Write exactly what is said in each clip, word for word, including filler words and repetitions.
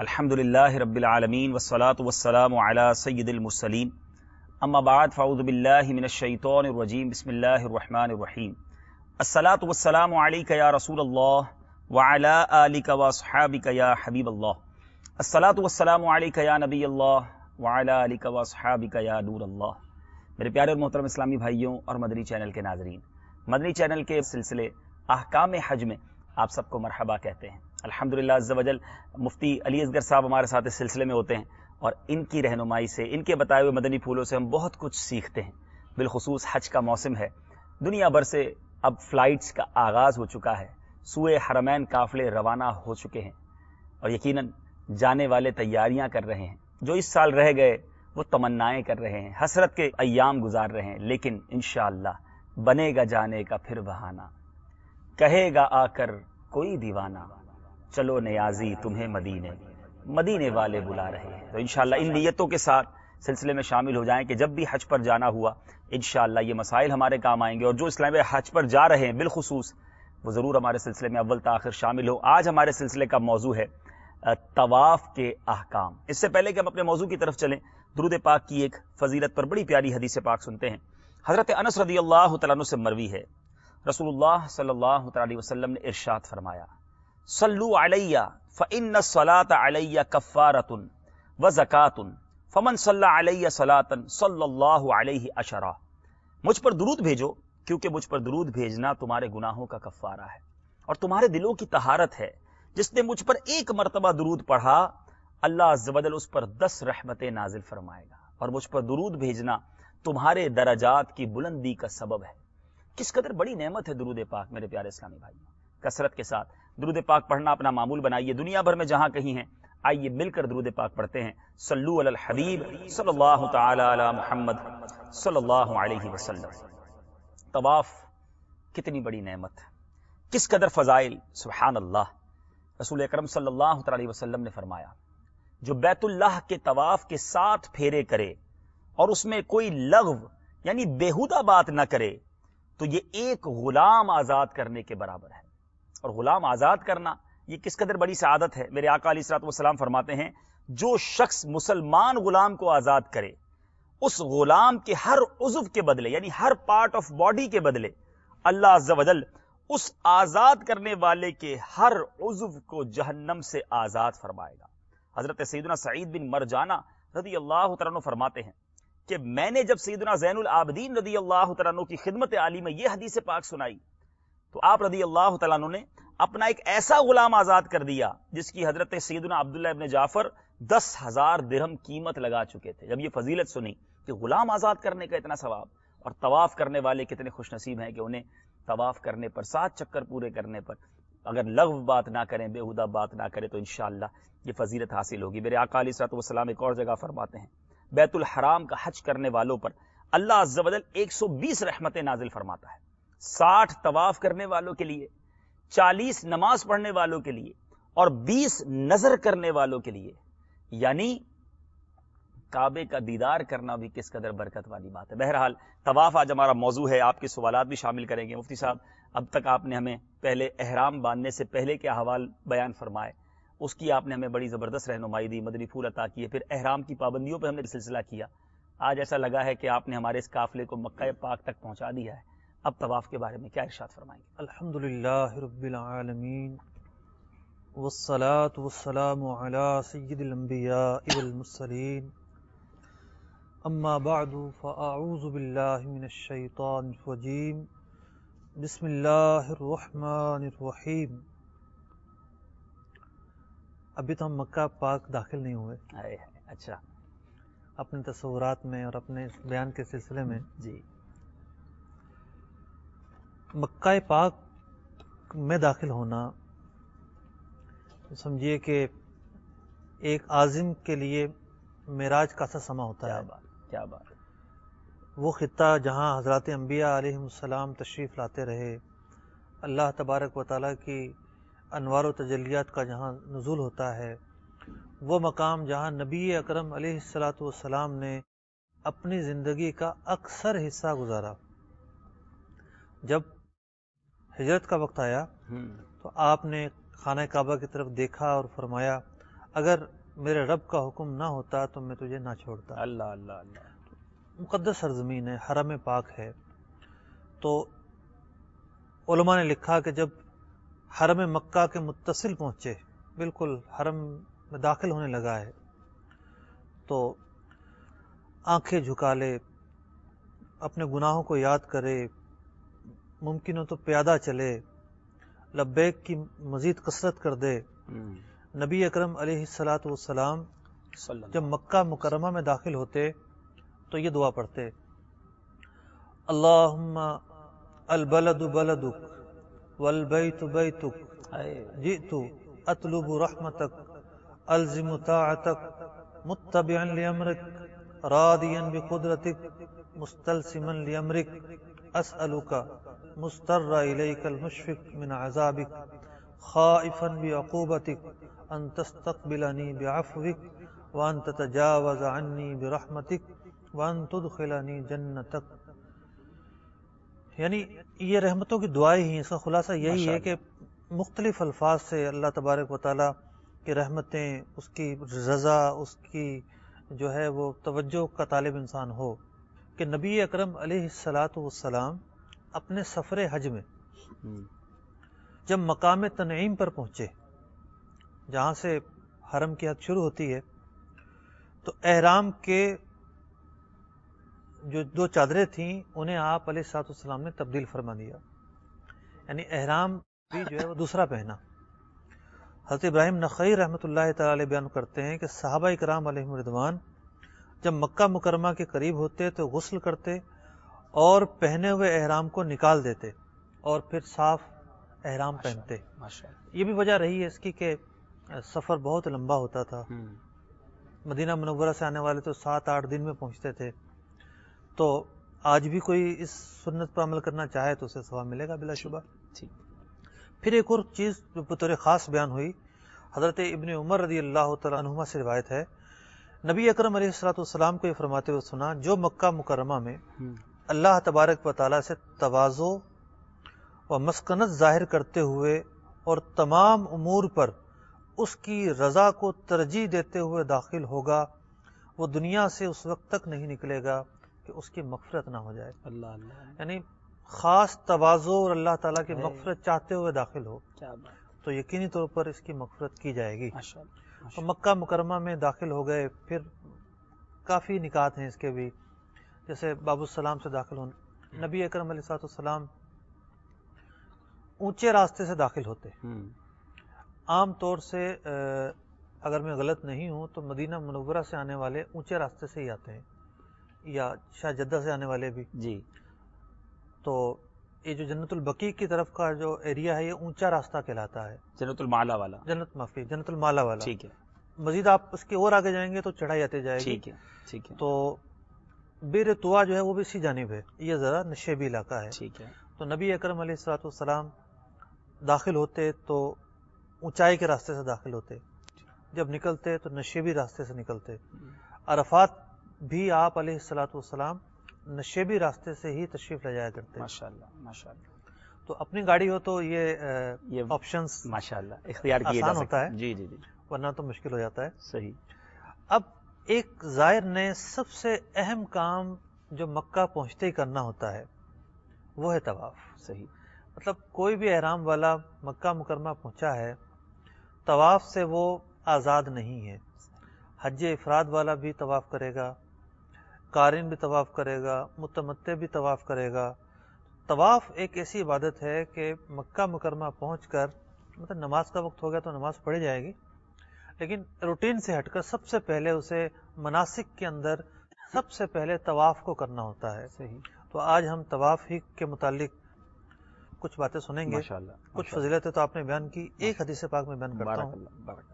الحمدللہ رب العالمین والصلاة والسلام علی سید المرسلین اما بعد فاعوذ باللہ من الشیطان الرجیم بسم اللہ الرحمن الرحیم الصلاة والسلام علیک یا رسول اللہ وعلی آلک واصحابک یا حبیب اللہ الصلاة والسلام علیک یا نبی اللہ وعلی آلک واصحابک یا نور اللہ۔ میرے پیارے اور محترم اسلامی بھائیوں اور مدنی چینل کے ناظرین، مدنی چینل کے سلسلے احکام حج میں آپ سب کو مرحبا کہتے ہیں۔ الحمدللہ عز وجل مفتی علی اصغر صاحب ہمارے ساتھ اس سلسلے میں ہوتے ہیں اور ان کی رہنمائی سے، ان کے بتائے ہوئے مدنی پھولوں سے ہم بہت کچھ سیکھتے ہیں۔ بالخصوص حج کا موسم ہے، دنیا بھر سے اب فلائٹس کا آغاز ہو چکا ہے، سوئے حرمین قافلے روانہ ہو چکے ہیں اور یقیناً جانے والے تیاریاں کر رہے ہیں۔ جو اس سال رہ گئے وہ تمنائیں کر رہے ہیں، حسرت کے ایام گزار رہے ہیں، لیکن انشاءاللہ بنے گا جانے کا پھر بہانہ، کہے گا آ کر کوئی دیوانہ، چلو نیازی تمہیں مدینے مدینے والے بلا رہے ہیں۔ تو انشاءاللہ ان نیتوں کے ساتھ سلسلے میں شامل ہو جائیں کہ جب بھی حج پر جانا ہوا انشاءاللہ یہ مسائل ہمارے کام آئیں گے، اور جو اسلام حج پر جا رہے ہیں بالخصوص وہ ضرور ہمارے سلسلے میں اول تاخر شامل ہو۔ آج ہمارے سلسلے کا موضوع ہے طواف کے احکام۔ اس سے پہلے کہ ہم اپنے موضوع کی طرف چلیں، درود پاک کی ایک فضیلت پر بڑی پیاری حدیث پاک سنتے ہیں۔ حضرت انس رضی اللہ تعالیٰ عنہ سے مروی ہے، رسول اللہ صلی اللہ علیہ وسلم نے ارشاد فرمایا، صلو علی فإن الصلاة علی کفارۃ وزکاۃ فمن صلی علی صلاۃ صلی اللہ علیہ عشرہ۔ مجھ پر درود بھیجو کیونکہ مجھ پر درود بھیجنا تمہارے گناہوں کا کفارہ ہے اور تمہارے دلوں کی طہارت ہے۔ جس نے مجھ پر ایک مرتبہ درود پڑھا اللہ عز و جل اس پر دس رحمتیں نازل فرمائے گا، اور مجھ پر درود بھیجنا تمہارے درجات کی بلندی کا سبب ہے۔ کس قدر بڑی نعمت ہے درود پاک میرے پیارے اسلامی بھائیوں۔ کثرت کے ساتھ درود پاک پڑھنا اپنا معمول بنائیے، دنیا بھر میں جہاں کہیں ہیں آئیے مل کر درود پاک پڑھتے ہیں۔ صلو علی الحبیب صلی اللہ تعالی علی محمد صلی اللہ علیہ وسلم۔ طواف کتنی بڑی نعمت ہے، کس قدر فضائل، سبحان اللہ۔ رسول اکرم صلی اللہ علیہ وسلم نے فرمایا، جو بیت اللہ کے طواف کے ساتھ پھیرے کرے اور اس میں کوئی لغو یعنی بیہودہ بات نہ کرے تو یہ ایک غلام آزاد کرنے کے برابر ہے۔ اور غلام آزاد کرنا یہ کس قدر بڑی سعادت ہے۔ میرے آقا علیہ الصلوۃ والسلام فرماتے ہیں، جو شخص مسلمان غلام کو آزاد کرے اس غلام کے ہر عضو کے بدلے یعنی ہر پارٹ آف باڈی کے بدلے اللہ عز و جل اس آزاد کرنے والے کے ہر عضو کو جہنم سے آزاد فرمائے گا۔ حضرت سیدنا سعید بن مرجانہ رضی اللہ تعالیٰ عنہ فرماتے ہیں کہ میں نے جب سیدنا زین العابدین رضی اللہ تعالیٰ عنہ کی خدمت عالی میں یہ حدیث پاک سنائی تو آپ رضی اللہ تعالیٰ عنہ نے اپنا ایک ایسا غلام آزاد کر دیا جس کی حضرت سیدنا عبداللہ ابن جعفر دس ہزار درہم قیمت لگا چکے تھے۔ جب یہ فضیلت سنی کہ غلام آزاد کرنے کا اتنا ثواب، اور طواف کرنے والے کتنے خوش نصیب ہیں کہ انہیں طواف کرنے پر، سات چکر پورے کرنے پر اگر لغو بات نہ کریں، بےہودہ بات نہ کریں تو انشاءاللہ یہ فضیلت حاصل ہوگی۔ میرے آقا علیہ الصلوۃ والسلام ایک اور جگہ فرماتے ہیں، بیت الحرام کا حج کرنے والوں پر اللہ عز و جل ایک سو بیس رحمتیں نازل فرماتا ہے، ساٹھ طواف کرنے والوں کے لیے، چالیس نماز پڑھنے والوں کے لیے اور بیس نظر کرنے والوں کے لیے۔ یعنی کعبے کا دیدار کرنا بھی کس قدر برکت والی بات ہے۔ بہرحال طواف آج ہمارا موضوع ہے، آپ کے سوالات بھی شامل کریں گے۔ مفتی صاحب اب تک آپ نے ہمیں پہلے احرام باندھنے سے پہلے کے احوال بیان فرمائے، اس کی آپ نے ہمیں بڑی زبردست رہنمائی دی، مدنی پھول عطا کیے، پھر احرام کی پابندیوں پہ ہم نے سلسلہ کیا۔ آج ایسا لگا ہے کہ آپ نے ہمارے اس قافلے کو مکہ پاک تک پہنچا دیا ہے۔ اب طواف کے بارے میں کیا ارشاد فرمائیں گے؟ الحمدللہ رب العالمین والصلاة والسلام علی سید الانبیاء والمرسلین، اما بعد فاعوذ باللہ من الشیطان الرجیم، بسم اللہ الرحمن الرحیم۔ ابھی تو ہم مکہ پاک داخل نہیں ہوئے، اچھا، اپنے تصورات میں اور اپنے بیان کے سلسلے میں جی مکہ پاک میں داخل ہونا سمجھیے کہ ایک عازم کے لیے معراج کا سا سما ہوتا ہے۔ کیا بات کیا بات ہے۔ وہ خطہ جہاں حضرات انبیاء علیہ السلام تشریف لاتے رہے، اللہ تبارک و تعالیٰ کی انوار و تجلیات کا جہاں نزول ہوتا ہے، وہ مقام جہاں نبی اکرم علیہ الصلاۃ والسلام نے اپنی زندگی کا اکثر حصہ گزارا۔ جب ہجرت کا وقت آیا تو آپ نے خانہ کعبہ کی طرف دیکھا اور فرمایا اگر میرے رب کا حکم نہ ہوتا تو میں تجھے نہ چھوڑتا. اللہ اللہ اللہ. مقدس سرزمین ہے، حرم پاک ہے. تو علماء نے لکھا کہ جب حرم مکہ کے متصل پہنچے، بالکل حرم میں داخل ہونے لگا ہے، تو آنکھیں جھکا لے، اپنے گناہوں کو یاد کرے، ممکن ہو تو پیادہ چلے، لبیک کی مزید کثرت کر دے. نبی اکرم علیہ الصلاۃ والسلام جب مکہ مکرمہ میں داخل ہوتے تو یہ دعا پڑھتے: اللہم البلد بلدک والبیت بیتک جئت اطلب رحمتک الزم طاعتک متبعا لامرک راضیا بقدرتک مستلزما لامرک اسألک مستر الیک المشفق من عذابک خائفا بعقوبتک ان تستقبلنی بعفوک وان تتجاوز عنی برحمتک وان تدخلنی جنتک. یعنی یہ رحمتوں کی دعائیں ہی، اس کا خلاصہ یہی ہے کہ مختلف الفاظ سے اللہ تبارک و تعالیٰ کی رحمتیں، اس کی رضا، اس کی جو ہے وہ توجہ کا طالب انسان ہو. کہ نبی اکرم علیہ الصلاۃ والسلام اپنے سفر حج میں جب مقام تنعیم پر پہنچے، جہاں سے حرم کی حد شروع ہوتی ہے، تو احرام کے جو دو چادریں تھیں انہیں آپ علیہ الصلوۃ والسلام نے تبدیل فرما دیا، یعنی احرام بھی جو ہے وہ دوسرا پہنا. حضرت ابراہیم نخعی رحمۃ اللہ تعالی علیہ بیان کرتے ہیں کہ صحابہ کرام علیہم رضوان جب مکہ مکرمہ کے قریب ہوتے تو غسل کرتے اور پہنے ہوئے احرام کو نکال دیتے اور پھر صاف احرام پہنتے. یہ بھی وجہ رہی ہے اس کی کہ سفر بہت لمبا ہوتا تھا. مدینہ منورہ سے آنے والے تو سات آٹھ دن میں پہنچتے تھے. تو آج بھی کوئی اس سنت پر عمل کرنا چاہے تو اسے ثواب ملے گا بلا شبہ. پھر ایک اور چیز جو بطور خاص بیان ہوئی، حضرت ابن عمر رضی اللہ تعالیٰ عنہما سے روایت ہے، نبی اکرم علیہ الصلوۃ والسلام کو یہ فرماتے ہوئے سنا: جو مکہ مکرمہ میں اللہ تبارک و تعالیٰ سے تواضع و مسکنت ظاہر کرتے ہوئے اور تمام امور پر اس کی رضا کو ترجیح دیتے ہوئے داخل ہوگا، وہ دنیا سے اس وقت تک نہیں نکلے گا کہ اس کی مغفرت نہ ہو جائے. اللہ اللہ. یعنی خاص تواضع اور اللہ تعالیٰ کی مغفرت چاہتے ہوئے داخل ہو تو یقینی طور پر اس کی مغفرت کی جائے گی. تو مکہ مکرمہ میں داخل ہو گئے. پھر کافی نکات ہیں اس کے بھی، جیسے باب السلام سے داخل ہونے. نبی اکرم علیہ الصلوۃ والسلام اونچے راستے سے داخل ہوتے. عام طور سے اگر میں غلط نہیں ہوں تو مدینہ منورہ سے آنے والے اونچے راستے سے ہی آتے ہیں، یا شاید جدہ سے آنے والے بھی. جی. تو یہ جو جنت البقیع کی طرف کا جو ایریا ہے یہ اونچا راستہ کہلاتا ہے. جنت المالا والا. جنت معافی جنت المالا والا. ٹھیک ہے. مزید آپ اس کے اور آگے جائیں گے تو چڑھائی آتے جائے گی. ٹھیک ہے ٹھیک ہے. تو بیر طوا جو ہے وہ بھی اسی جانب ہے، یہ ذرا نشیبی علاقہ ہے. ٹھیک ہے. تو نبی اکرم علیہ الصلوۃ والسلام داخل ہوتے تو اونچائی کے راستے سے داخل ہوتے، جب نکلتے تو نشیبی راستے سے نکلتے. عرفات بھی آپ علیہ الصلوۃ والسلام نشیبی راستے سے ہی تشریف لے جایا کرتے. ماشاءاللہ ماشاءاللہ. تو اپنی گاڑی ہو تو یہ یہ آپشنز ماشاءاللہ اختیار کیا جا ہوتا ہے. جی جی جی. ورنہ تو مشکل ہو جاتا ہے. صحیح. اب ایک زائر نے سب سے اہم کام جو مکہ پہنچتے ہی کرنا ہوتا ہے وہ ہے طواف. صحیح. مطلب کوئی بھی احرام والا مکہ مکرمہ پہنچا ہے، طواف سے وہ آزاد نہیں ہے. حج افراد والا بھی طواف کرے گا، قارن بھی طواف کرے گا، متمتع بھی طواف کرے گا. طواف ایک ایسی عبادت ہے کہ مکہ مکرمہ پہنچ کر مطلب نماز کا وقت ہو گیا تو نماز پڑھی جائے گی، لیکن روٹین سے ہٹ کر سب سے پہلے اسے مناسک کے اندر سب سے پہلے طواف کو کرنا ہوتا ہے. صحیح. تو آج ہم طواف ہی کے متعلق کچھ باتیں سنیں گے. ماشاءاللہ. کچھ فضیلتیں تو آپ نے بیان کی، ایک حدیث پاک میں بیان کرتا ہوں.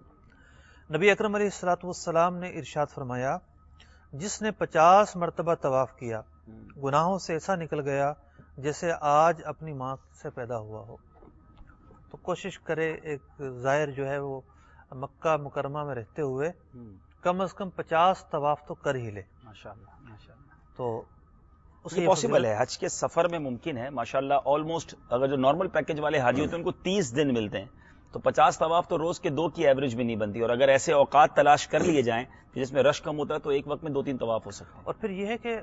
نبی اکرم علیہ الصلوۃ والسلام نے ارشاد فرمایا: جس نے پچاس مرتبہ طواف کیا گناہوں سے ایسا نکل گیا جیسے آج اپنی ماں سے پیدا ہوا ہو. تو کوشش کرے ایک زائر جو ہے وہ مکہ مکرمہ میں رہتے ہوئے کم از کم پچاس طواف تو کر ہی لے. ماشاءاللہ ماشاءاللہ. تو یہ پاسبل ہے، حج کے سفر میں ممکن ہے. ماشاءاللہ آلموسٹ اگر جو نارمل پیکج والے حاجی ہوتے ہیں ان کو تیس دن ملتے ہیں، تو پچاس طواف تو روز کے دو کی ایوریج بھی نہیں بنتی، اور اگر ایسے اوقات تلاش کر لیے جائیں کہ جس میں رش کم ہوتا ہے تو ایک وقت میں دو تین طواف ہو سکتے ہیں۔ اور پھر یہ ہے کہ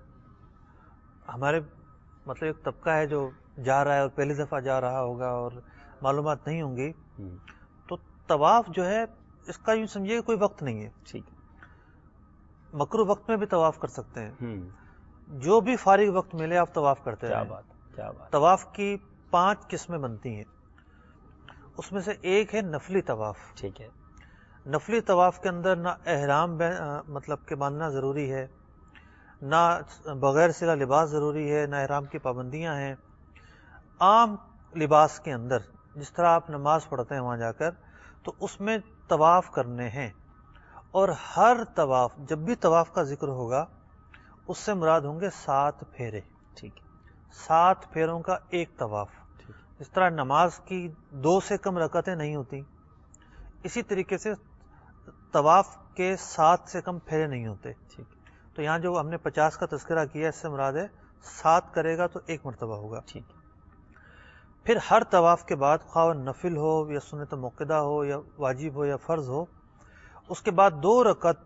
ہمارے مطلب ایک طبقہ ہے جو جا رہا ہے اور پہلی دفعہ جا رہا ہوگا اور معلومات نہیں ہوں گی، تو طواف جو ہے اس کا یوں سمجھیے کوئی وقت نہیں ہے، ٹھیک، مکروہ وقت میں بھی طواف کر سکتے ہیں، ہوں، جو بھی فارغ وقت ملے آپ طواف کرتے کیا رہیں۔ بات کیا بات طواف کی پانچ قسمیں بنتی ہیں، اس میں سے ایک ہے نفلی طواف۔ ٹھیک ہے، نفلی طواف کے اندر نہ احرام مطلب کہ باندھنا ضروری ہے، نہ بغیر سلا لباس ضروری ہے، نہ احرام کی پابندیاں ہیں۔ عام لباس کے اندر جس طرح آپ نماز پڑھتے ہیں وہاں جا کر، تو اس میں طواف کرنے ہیں، اور ہر طواف جب بھی طواف کا ذکر ہوگا اس سے مراد ہوں گے سات پھیرے، ٹھیک ہے، سات پھیروں کا ایک طواف۔ ٹھیک، اس طرح نماز کی دو سے کم رکعتیں نہیں ہوتی، اسی طریقے سے طواف کے سات سے کم پھیرے نہیں ہوتے۔ ٹھیک، تو یہاں جو ہم نے پچاس کا تذکرہ کیا اس سے مراد ہے سات کرے گا تو ایک مرتبہ ہوگا۔ ٹھیک، پھر ہر طواف کے بعد خواہ نفل ہو یا سنت موقدہ ہو یا واجب ہو یا فرض ہو، اس کے بعد دو رکعت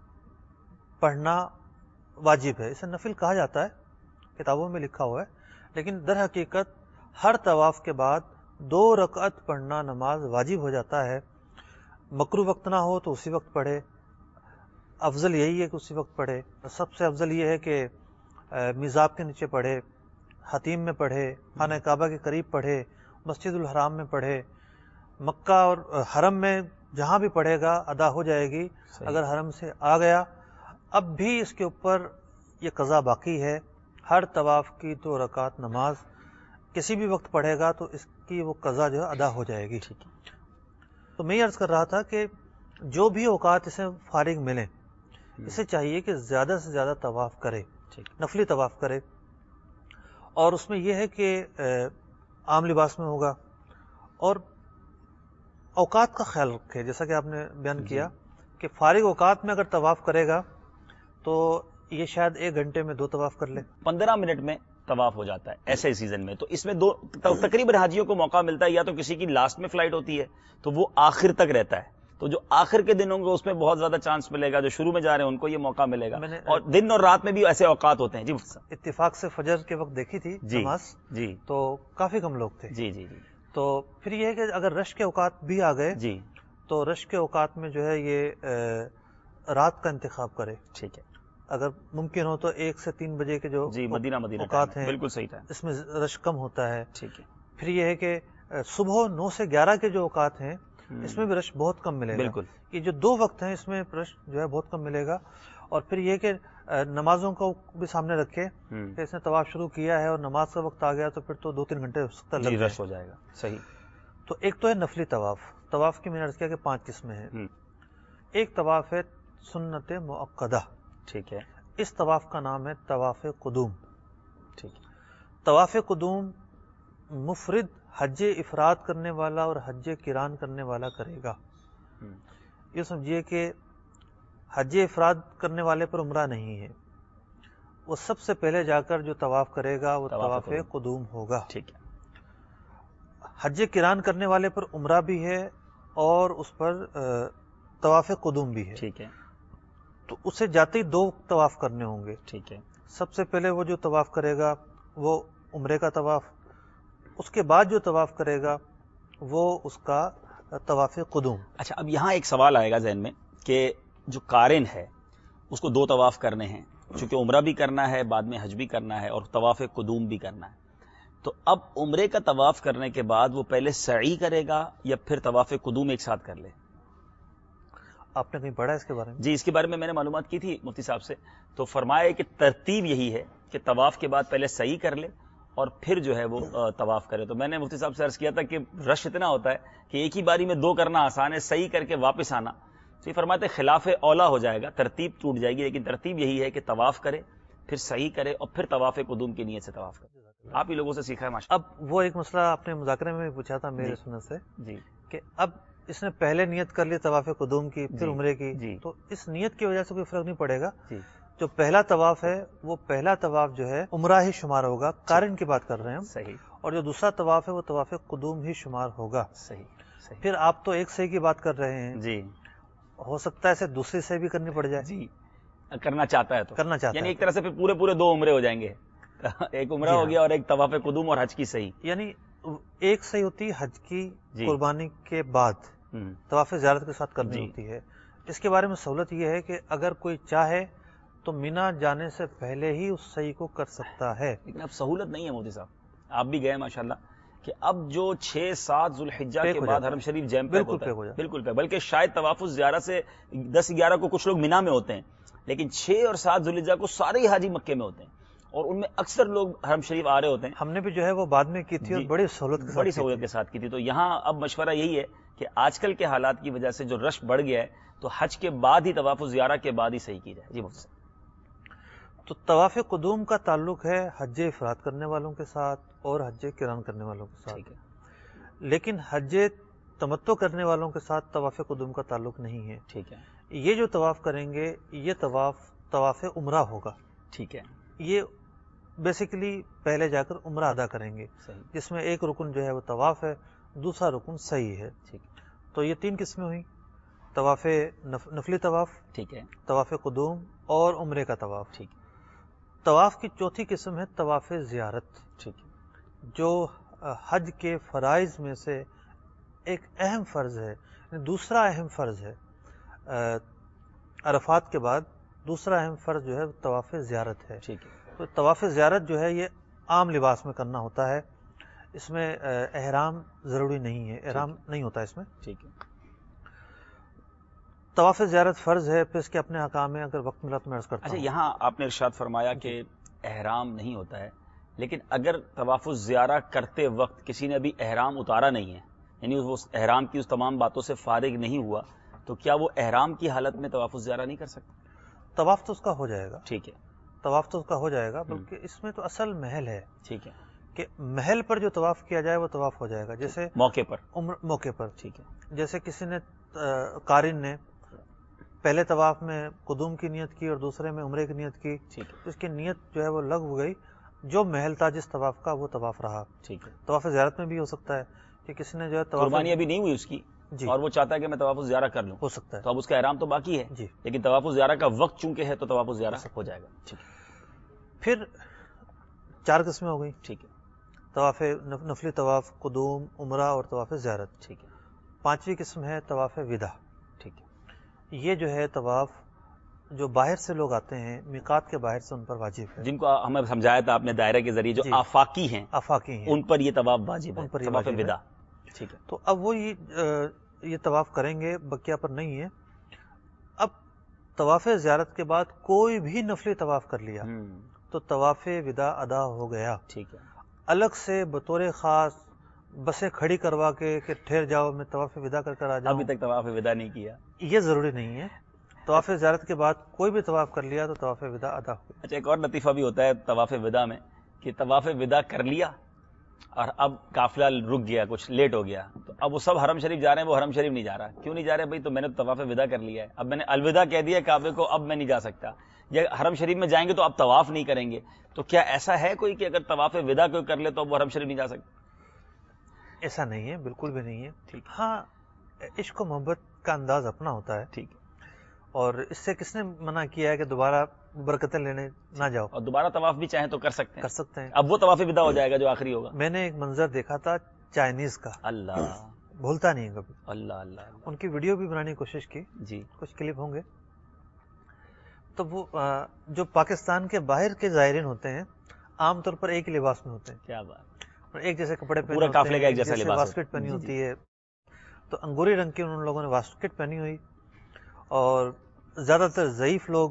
پڑھنا واجب ہے۔ اسے نفل کہا جاتا ہے، کتابوں میں لکھا ہوا ہے، لیکن در حقیقت ہر طواف کے بعد دو رکعت پڑھنا نماز واجب ہو جاتا ہے۔ مکروہ وقت نہ ہو تو اسی وقت پڑھے، افضل یہی ہے کہ اسی وقت پڑھے۔ سب سے افضل یہ ہے کہ میزاب کے نیچے پڑھے، حتیم میں پڑھے، خانہ کعبہ کے قریب پڑھے، مسجد الحرام میں پڑھے، مکہ اور حرم میں جہاں بھی پڑھے گا ادا ہو جائے گی۔ صحیح، اگر حرم سے آ گیا اب بھی اس کے اوپر یہ قضا باقی ہے، ہر طواف کی دو رکعت نماز کسی بھی وقت پڑھے گا تو اس کی وہ قضا جو ہے ادا ہو جائے گی۔ ٹھیک ہے، تو میں یہ عرض کر رہا تھا کہ جو بھی اوقات اسے فارغ ملیں اسے چاہیے کہ زیادہ سے زیادہ طواف کرے، ٹھیک، نفلی طواف کرے، اور اس میں یہ ہے کہ عام لباس میں ہوگا، اور اوقات کا خیال رکھے، جیسا کہ آپ نے بیان جی، کیا کہ فارغ اوقات میں اگر طواف کرے گا تو یہ شاید ایک گھنٹے میں دو طواف کر لے۔ پندرہ منٹ میں طواف ہو جاتا ہے ایسے سیزن میں، تو اس میں دو تقریباً حاجیوں کو موقع ملتا ہے، یا تو کسی کی لاسٹ میں فلائٹ ہوتی ہے تو وہ آخر تک رہتا ہے، تو جو آخر کے دن ہوں گے اس میں بہت زیادہ چانس ملے گا، جو شروع میں جا رہے ہیں ان کو یہ موقع ملے گا، میں نے اور دن اور رات میں بھی ایسے اوقات ہوتے ہیں۔ جی اتفاق سے فجر کے وقت دیکھی تھی جی نماز، جی تو کافی کم لوگ تھے، جی جی جی تو پھر یہ ہے کہ اگر رش کے اوقات بھی آ گئے جی تو رش کے اوقات میں جو ہے یہ رات کا انتخاب کرے، ٹھیک ہے، اگر ممکن ہو تو ایک سے تین بجے کے جو جی مدینہ مدینہ اوقات ٹائم ہے، ہیں بالکل صحیح ٹائم، اس میں رش کم ہوتا ہے۔ ٹھیک ہے، پھر یہ ہے کہ صبح نو سے گیارہ کے جو اوقات ہیں اس میں بھی رش بہت کم ملے گا، بالکل، یہ جو دو وقت ہیں اس میں رش جو ہے بہت کم ملے گا۔ اور پھر یہ کہ نمازوں کو بھی سامنے رکھے کہ اس نے طواف شروع کیا ہے اور نماز کا وقت آ گیا تو پھر تو دو تین گھنٹے ہو سکتا جی لگ رش ہو جائے گا، صحیح، تو ایک تو ہے نفلی طواف، طواف کی میں نے عرض کیا کہ پانچ قسمیں ہیں۔ ایک طواف ہے سنت مؤکدہ، ٹھیک ہے، اس طواف کا نام ہے طواف قدوم۔ ٹھیک ہے، طواف قدوم مفرد حج افراد کرنے والا اور حج قران کرنے والا کرے گا۔ یہ سمجھیے کہ حج افراد کرنے والے پر عمرہ نہیں ہے، وہ سب سے پہلے جا کر جو طواف کرے گا وہ طواف قدوم ہوگا۔ ٹھیک ہے، حج قران کرنے والے پر عمرہ بھی ہے اور اس پر طواف قدوم بھی ہے، ٹھیک ہے، تو اسے جاتے ہی دو طواف کرنے ہوں گے۔ ٹھیک ہے، سب سے پہلے وہ جو طواف کرے گا وہ عمرے کا طواف، اس کے بعد جو طواف کرے گا وہ اس کا طواف قدوم۔ اچھا، اب یہاں ایک سوال آئے گا ذہن میں کہ جو قارن ہے اس کو دو طواف کرنے ہیں، چونکہ عمرہ بھی کرنا ہے، بعد میں حج بھی کرنا ہے اور طواف قدوم بھی کرنا ہے، تو اب عمرے کا طواف کرنے کے بعد وہ پہلے سعی کرے گا یا پھر طواف قدوم ایک ساتھ کر لے؟ آپ نے کہیں پڑھا اس کے بارے میں؟ جی، اس کے بارے میں میں نے معلومات کی تھی مفتی صاحب سے، تو فرمایا کہ ترتیب یہی ہے کہ طواف کے بعد پہلے سعی کر لے اور پھر جو ہے وہ طواف کرے۔ تو میں نے مفتی صاحب سے عرض کیا تھا کہ رش اتنا ہوتا ہے کہ ایک ہی باری میں دو کرنا آسان ہے، صحیح کر کے واپس آنا تو یہ فرماتے خلاف اولا ہو جائے گا، ترتیب ٹوٹ جائے گی، لیکن ترتیب یہی ہے کہ طواف کرے، پھر صحیح کرے اور پھر طواف قدوم کی نیت سے طواف کرے۔ آپ ہی لوگوں سے سیکھا ہے ماشاء اب وہ ایک مسئلہ آپ نے مذاکرے میں بھی پوچھا تھا میرے سنت سے، جی کہ اب اس نے پہلے نیت کر لی طواف قدوم کی پھر جی عمرے کی، جی تو اس نیت کی وجہ سے کوئی فرق نہیں پڑے گا۔ جی جو پہلا طواف ہے وہ پہلا طواف جو ہے عمرہ ہی شمار ہوگا، قارن کی بات کر رہے ہیں ہم، صحیح اور جو دوسرا طواف ہے وہ طواف قدوم ہی شمار ہوگا۔ صحیح پھر آپ تو ایک صحیح کی بات کر رہے ہیں جی، ہو سکتا ہے اسے دوسری سے بھی کرنی پڑ جائے. جی کرنا چاہتا ہے تو کرنا چاہتا یعنی ہے ایک طرح سے پھر پورے پورے دو عمرے ہو جائیں گے. ایک عمرہ جی ہو ہاں. گیا اور ایک طواف قدوم اور حج کی صحیح. یعنی ایک صحیح ہوتی ہے حج کی جی. قربانی کے بعد ہم، طواف زیارت کے ساتھ کرنی جی. ہوتی ہے. اس کے بارے میں سہولت یہ ہے کہ اگر کوئی چاہے تو مینا جانے سے پہلے ہی اس صحیح کو کر سکتا ہے. لیکن اب سہولت نہیں ہے مودی صاحب، آپ بھی گئے ماشاءاللہ، کہ اب جو چھ سات ذوالحجہ پیک کے ہو بعد جاتا حرم ہے. شریف جیم پیک بالکل ہوتا پیک ہو ہے. جاتا ہے. بالکل پیک، بلکہ شاید طواف الزیارہ سے دس گیارہ کو کچھ لوگ مینا میں ہوتے ہیں، لیکن چھ اور سات ذوالحجہ کو سارے ہی حاجی مکے میں ہوتے ہیں، اور ان میں اکثر لوگ حرم شریف آ رہے ہوتے ہیں. ہم نے بھی جو ہے وہ بعد میں کی تھی اور جی، بڑی سہولت کے ساتھ بڑی کی سہولت تھی. کے ساتھ کی تھی. تو یہاں اب مشورہ یہی ہے کہ آج کل کے حالات کی وجہ سے جو رش بڑھ گیا ہے تو حج کے بعد ہی طواف الزیارہ کے بعد ہی صحیح کی جائے. جی مفتی صاحب. تو طواف قدوم کا تعلق ہے حج افراد کرنے والوں کے ساتھ اور حج قران کرنے والوں کے ساتھ. ٹھیک ہے. لیکن حج تمتع کرنے والوں کے ساتھ طواف قدوم کا تعلق نہیں ہے. ٹھیک ہے. یہ جو طواف کریں گے یہ طواف طواف عمرہ ہوگا. ٹھیک ہے. یہ بیسیکلی پہلے جا کر عمرہ ادا کریں گے، صحیح. جس میں ایک رکن جو ہے وہ طواف ہے، دوسرا رکن صحیح ہے. ٹھیک. تو یہ تین قسمیں ہوئیں، طواف نف- نفلی طواف، ٹھیک ہے. طواف قدوم اور عمرے کا طواف. ٹھیک. طواف کی چوتھی قسم ہے طواف زیارت، ٹھیک. جو حج کے فرائض میں سے ایک اہم فرض ہے، دوسرا اہم فرض ہے عرفات کے بعد. دوسرا اہم فرض جو ہے طواف زیارت ہے. ٹھیک ہے. تو طواف زیارت جو ہے یہ عام لباس میں کرنا ہوتا ہے، اس میں احرام ضروری نہیں ہے، احرام نہیں ہوتا اس میں. ٹھیک ہے. طواف زیارت فرض ہے، پھر اس کے اپنے احکام میں اگر وقت ملا تو میں عرض کرتا اچھا، ہوں. یہاں آپ نے ارشاد فرمایا کہ احرام نہیں ہوتا ہے، لیکن اگر طواف الزیارہ کرتے وقت کسی نے ابھی احرام اتارا نہیں ہے، یعنی وہ احرام کی اس تمام باتوں سے فارغ نہیں ہوا، تو کیا وہ احرام کی حالت میں طواف الزیارہ نہیں کر سکتا؟ طواف تو اس کا ہو جائے گا. ٹھیک ہے. طواف تو اس کا ہو جائے گا، بلکہ اس میں تو اصل محل ہے. ٹھیک ہے. کہ محل پر جو طواف کیا جائے وہ طواف ہو جائے گا. جیسے موقع پر. عمر موقع پر. ٹھیک ہے. جیسے کسی نے قارن نے پہلے طواف میں قدوم کی نیت کی اور دوسرے میں عمرے کی نیت کی، ٹھیک ہے. تو اس کی نیت جو ہے وہ لغو ہو گئی، جو محل تھا جس طواف کا وہ طواف رہا. ٹھیک ہے. طواف زیارت میں بھی ہو سکتا ہے کہ کسی نے جو ہے طواف قربانی ابھی نہیں ہوئی اس کی، جی اور وہ چاہتا ہے کہ میں طواف الزیارہ کر لوں، ہو سکتا تو ہے اب اس کا احرام تو باقی ہے، جی. لیکن طواف الزیارہ کا وقت چونکہ ہے تو طواف الزیارہ ہو جائے گا. ٹھیک ہے. پھر چار قسمیں ہو گئی، ٹھیک ہے. طواف نفلی طواف، قدوم، عمرہ اور طواف زیارت. ٹھیک ہے. پانچویں قسم ہے طواف وداع. ٹھیک ہے. یہ جو ہے طواف جو باہر سے لوگ آتے ہیں، میقات کے باہر سے ان پر واجب ہے. جن کو ہمیں سمجھایا تھا آپ نے دائرہ کے ذریعے، جو جی. آفاقی ہیں آفاقی ہیں ان پر یہ طواف واجب ہے، ان پر یہ طواف واجب ہے. وداع. ٹھیک ہے. تو اب وہ یہ یہ طواف کریں گے، بقیہ پر نہیں ہے. اب طواف زیارت کے بعد کوئی بھی نفلی طواف کر لیا ہم، تو طواف وداع ادا ہو گیا. ٹھیک ہے. الگ سے بطور خاص بسیں کھڑی کروا کے کہ ٹھہر جاؤ میں طواف وداع کر کر آ جاؤں، ابھی تک طواف وداع نہیں کیا. یہ ضروری نہیں ہے. طواف زیارت کے بعد کوئی بھی طواف کر لیا تو طواف وداع ادا ہو گیا. اچھا، ایک اور لطیفہ بھی ہوتا ہے طواف وداع میں کہ طواف وداع کر لیا اور اب قافلہ رک گیا، کچھ لیٹ ہو گیا، تو اب وہ سب حرم شریف جا رہے ہیں، وہ حرم شریف نہیں جا رہا. کیوں نہیں جا رہے بھائی؟ تو میں نے طواف وداع کر لیا ہے، اب میں نے الوداع کہہ دیا کعبے کو، اب میں نہیں جا سکتا. یا حرم شریف میں جائیں گے تو اب طواف نہیں کریں گے. تو کیا ایسا ہے کوئی کہ اگر طواف وداع کوئی کر لے تو اب وہ حرم شریف نہیں جا سکتا؟ ایسا نہیں ہے، بالکل بھی نہیں ہے. ٹھیک. ہاں، عشق و محبت کا انداز اپنا ہوتا ہے، ٹھیک ہے. اور اس سے کس نے منع کیا ہے کہ دوبارہ برکتیں لینے نہ جاؤ؟ اور دوبارہ طواف بھی چاہیں تو کر سکتے کر ہیں. سکتے ہیں. اب وہ طواف وداع ہو جائے گا جو آخری ہوگا. میں نے ایک منظر دیکھا تھا چائنیز کا، اللہ بھولتا نہیں کبھی. اللہ اللہ اللہ. ان کی ویڈیو بھی بنانے کی کوشش کی، جی. کچھ کلپ ہوں گے. تو وہ جو پاکستان کے باہر کے زائرین ہوتے ہیں عام طور پر ایک ہی لباس میں ہوتے ہیں، کیا بات. اور ایک جیسے کپڑے پہنے پورا ہوتے قافلے کا ہیں، ایک جیسا جیسے لباس ہوتا ہے. واسکٹ پہنی جی، جی. ہوتی ہے. تو انگوری رنگ کی ان لوگوں نے واسکٹ پہنی ہوئی، اور زیادہ تر ضعیف لوگ.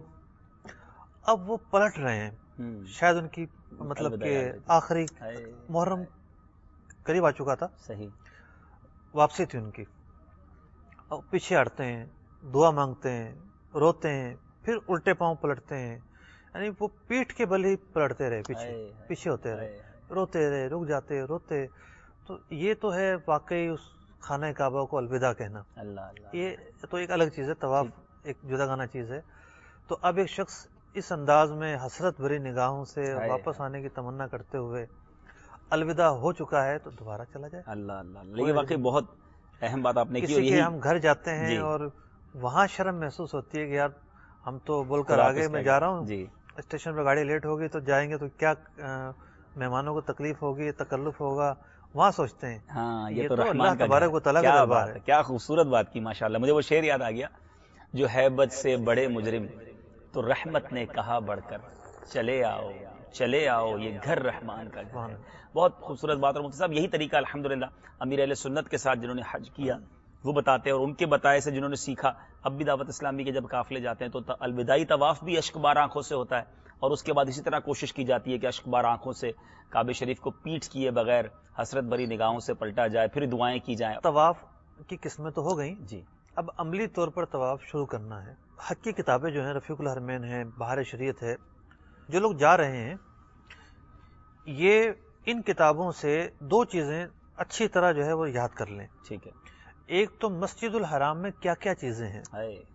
اب وہ پلٹ رہے ہیں، ہم. شاید ان کی مطلب الوداع کہ یاد رہی. آخری ہائے. محرم قریب آ چکا تھا، صحیح. واپسی تھی ان کی. اور پیچھے ہٹتے ہیں، دعا مانگتے ہیں، روتے ہیں، پھر الٹے پاؤں پلٹتے ہیں. یعنی وہ پیٹھ کے بل ہی پلٹتے رہے، پیچھے ہائے، ہائے، پیچھے ہوتے رہے، ہائے. روتے رہے، رک جاتے روتے. تو یہ تو ہے واقعی اس خانہ کعبہ کو الوداع کہنا. اللہ اللہ. یہ تو ایک الگ چیز ہے، طواف ایک جدا گانا چیز ہے. تو اب ایک شخص اس انداز میں حسرت بھری نگاہوں سے ہائے، واپس آنے کی تمنا کرتے ہوئے الوداع ہو چکا ہے تو دوبارہ چلا جائے. اللہ اللہ. لیکن واقعی بہت اہم بات آپ نے کی. کسی کے ہم گھر جاتے ہیں جی. اور وہاں شرم محسوس ہوتی ہے کہ یار ہم تو بول کر آگے میں جا رہا ہوں, جی اسٹیشن پہ گاڑی لیٹ ہوگی تو جائیں گے تو کیا مہمانوں کو تکلیف ہوگی, تکلف ہوگا, وہاں سوچتے ہیں. ہاں یہ, یہ تو تو اللہ رحمان کا تبارک و تعالیٰ کا کیا دربار بات ہے. کیا خوبصورت بات کی ماشاءاللہ. مجھے وہ شعر یاد آ گیا, جو ہیبت سے بڑے مجرم تو رحمت نے کہا بڑھ کر, چلے آؤ چلے آؤ یہ گھر رحمان کا گھر ہے. بہت خوبصورت بات. اور مفتی صاحب یہی طریقہ الحمدللہ امیر اہل سنت کے ساتھ جنہوں نے حج کیا وہ بتاتے ہیں, اور ان کے بتائے سے جنہوں نے سیکھا. اب بھی دعوت اسلامی کے جب قافلے جاتے ہیں تو الوداعی طواف بھی اشک بار آنکھوں سے ہوتا ہے, اور اس کے بعد اسی طرح کوشش کی جاتی ہے کہ اشک بار آنکھوں سے کعبہ شریف کو پیٹھ کیے بغیر حسرت بھری نگاہوں سے پلٹا جائے, پھر دعائیں کی جائیں. طواف کی قسمیں تو ہو گئیں جی. اب عملی طور پر طواف شروع کرنا ہے. حج کی کتابیں جو ہیں رفیق الحرمین ہیں, بہار شریعت ہے, جو لوگ جا رہے ہیں یہ ان کتابوں سے دو چیزیں اچھی طرح جو ہے وہ یاد کر لیں. ٹھیک ہے. ایک تو مسجد الحرام میں کیا کیا چیزیں ہیں.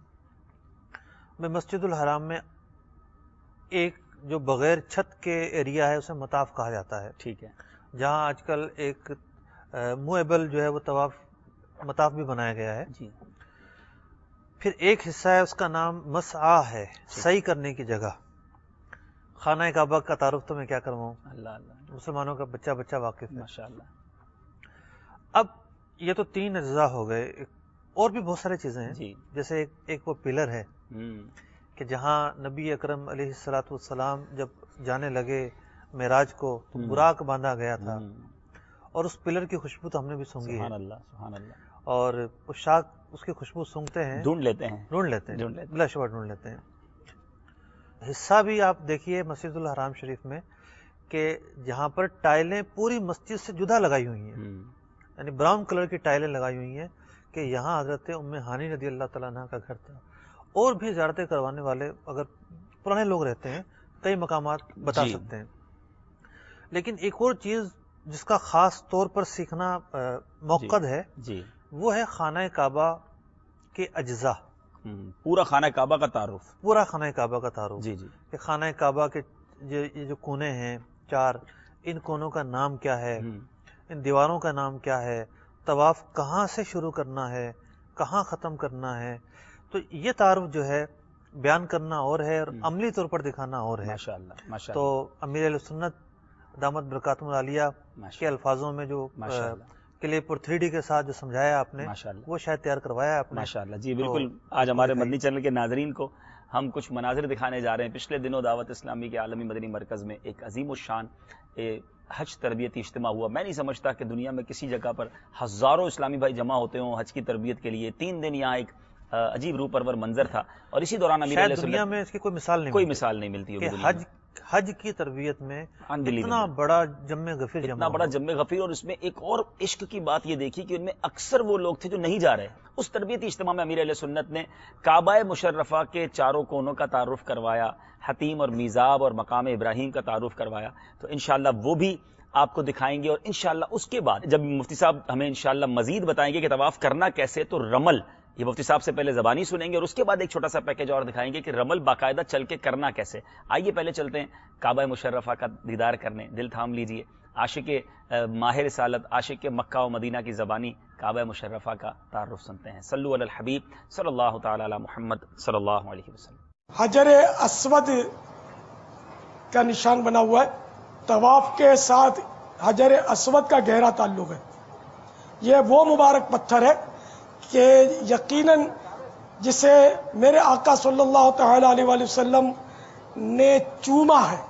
میں مسجد الحرام میں ایک جو بغیر چھت کے ایریا ہے اسے مطاف کہا جاتا ہے. ٹھیک ہے. جہاں آج کل ایک مویبل جو ہے وہ طواف مطاف بھی بنایا گیا ہے. جی. پھر ایک حصہ ہے اس کا نام مسعی ہے, صحیح کرنے کی جگہ. خانہ کعبہ کا تعارف تو میں کیا کرواؤں, اللہ اللہ مسلمانوں کا بچہ بچہ واقف ہے ماشاءاللہ. اب یہ تو تین اجزاء ہو گئے, اور بھی بہت ساری چیزیں ہیں. جی. جیسے ایک, ایک وہ پلر ہے کہ جہاں نبی اکرم علیہ الصلوۃ والسلام جب جانے لگے معراج کو تو براق باندھا گیا تھا, اور اس پلر کی خوشبو تو ہم نے بھی سونگھی ہے. سبحان اللہ سبحان اللہ. اور عشاق اس کی خوشبو سونگتے ہیں, ڈھونڈ لیتے ہیں ڈھونڈ لیتے ہیں بلا شبہ ڈھونڈ لیتے ہیں. حصہ بھی آپ دیکھیے مسجد الحرام شریف میں کہ جہاں پر ٹائلیں پوری مسجد سے جدا لگائی ہوئی ہیں, یعنی براؤن کلر کی ٹائلیں لگائی ہوئی ہیں کہ یہاں حضرت ام ہانی رضی اللہ تعالیٰ عنہ کا گھر تھا. اور بھی زیارتیں کروانے والے اگر پرانے لوگ رہتے ہیں کئی مقامات بتا جی. سکتے ہیں. لیکن ایک اور چیز جس کا خاص طور پر سیکھنا موقع ہے جی. وہ ہے خانہ کعبہ کے اجزاء. پورا خانہ کعبہ کا تعارف. پورا خانہ کعبہ کا تعارف جی جی. کہ خانہ کعبہ کے یہ جو کونے ہیں چار, ان کونوں کا نام کیا ہے, ان دیواروں کا نام کیا ہے, طواف کہاں سے شروع کرنا ہے, کہاں ختم کرنا ہے. تو یہ تعارف جو ہے بیان کرنا اور ہے, اور عملی طور پر دکھانا اور ہے. ماشاءاللہ ماشاءاللہ. تو امیر اہل سنت دامت برکاتہم العالیہ کے الفاظوں میں جو کلپ اور تھری ڈی کے ساتھ جو سمجھایا آپ نے وہ شاید تیار کروایا آپ نے. ماشاءاللہ جی بالکل. آج ہمارے مدنی چینل کے ناظرین کو ہم کچھ مناظر دکھانے جا رہے ہیں. پچھلے دنوں دعوت اسلامی کے عالمی مدنی مرکز میں ایک عظیم الشان حج تربیتی اجتماع ہوا. میں نہیں سمجھتا کہ دنیا میں کسی جگہ پر ہزاروں اسلامی بھائی جمع ہوتے ہوں حج کی تربیت کے لیے. تین دن یہاں ایک عجیب روح پرور منظر تھا, اور اسی دوران امیر علیہ دنیا میں اس کی کوئی مثال نہیں کوئی مثال نہیں ملتی ہوگی. حج حج کی تربیت میں اتنا بڑا جم غفیر اتنا بڑا جم غفیر. اور اس میں ایک اور عشق کی بات یہ دیکھی کہ ان میں اکثر وہ لوگ تھے جو نہیں جا رہے. اس تربیتی اجتماع میں امیر علیہ سنت نے کعبہ مشرفہ کے چاروں کونوں کا تعارف کروایا, حتیم اور میزاب اور مقام ابراہیم کا تعارف کروایا. تو انشاءاللہ وہ بھی آپ کو دکھائیں گے. اور انشاءاللہ اس کے بعد جب مفتی صاحب ہمیں انشاءاللہ مزید بتائیں گے کہ طواف کرنا کیسے, تو رمل یہ مفتی صاحب سے پہلے زبانی سنیں گے, اور اس کے بعد ایک چھوٹا سا پیکج اور دکھائیں گے کہ رمل باقاعدہ چل کے کرنا کیسے. آئیے پہلے چلتے ہیں کعبہ مشرفہ کا دیدار کرنے. دل تھام لیجئے, عاشق ماہ رسالت, عاشق مکہ و مدینہ کی زبانی کعبہ مشرفہ کا تعارف سنتے ہیں. صلو علی الحبیب صلی اللہ تعالی علی محمد صلی اللہ علیہ وسلم. حجر اسود کا نشان بنا ہوا ہے. طواف کے ساتھ حجر اسود کا گہرا تعلق ہے. یہ وہ مبارک پتھر ہے کہ یقیناً جسے میرے آقا صلی اللہ تعالی علیہ وآلہ وسلم نے چوما ہے.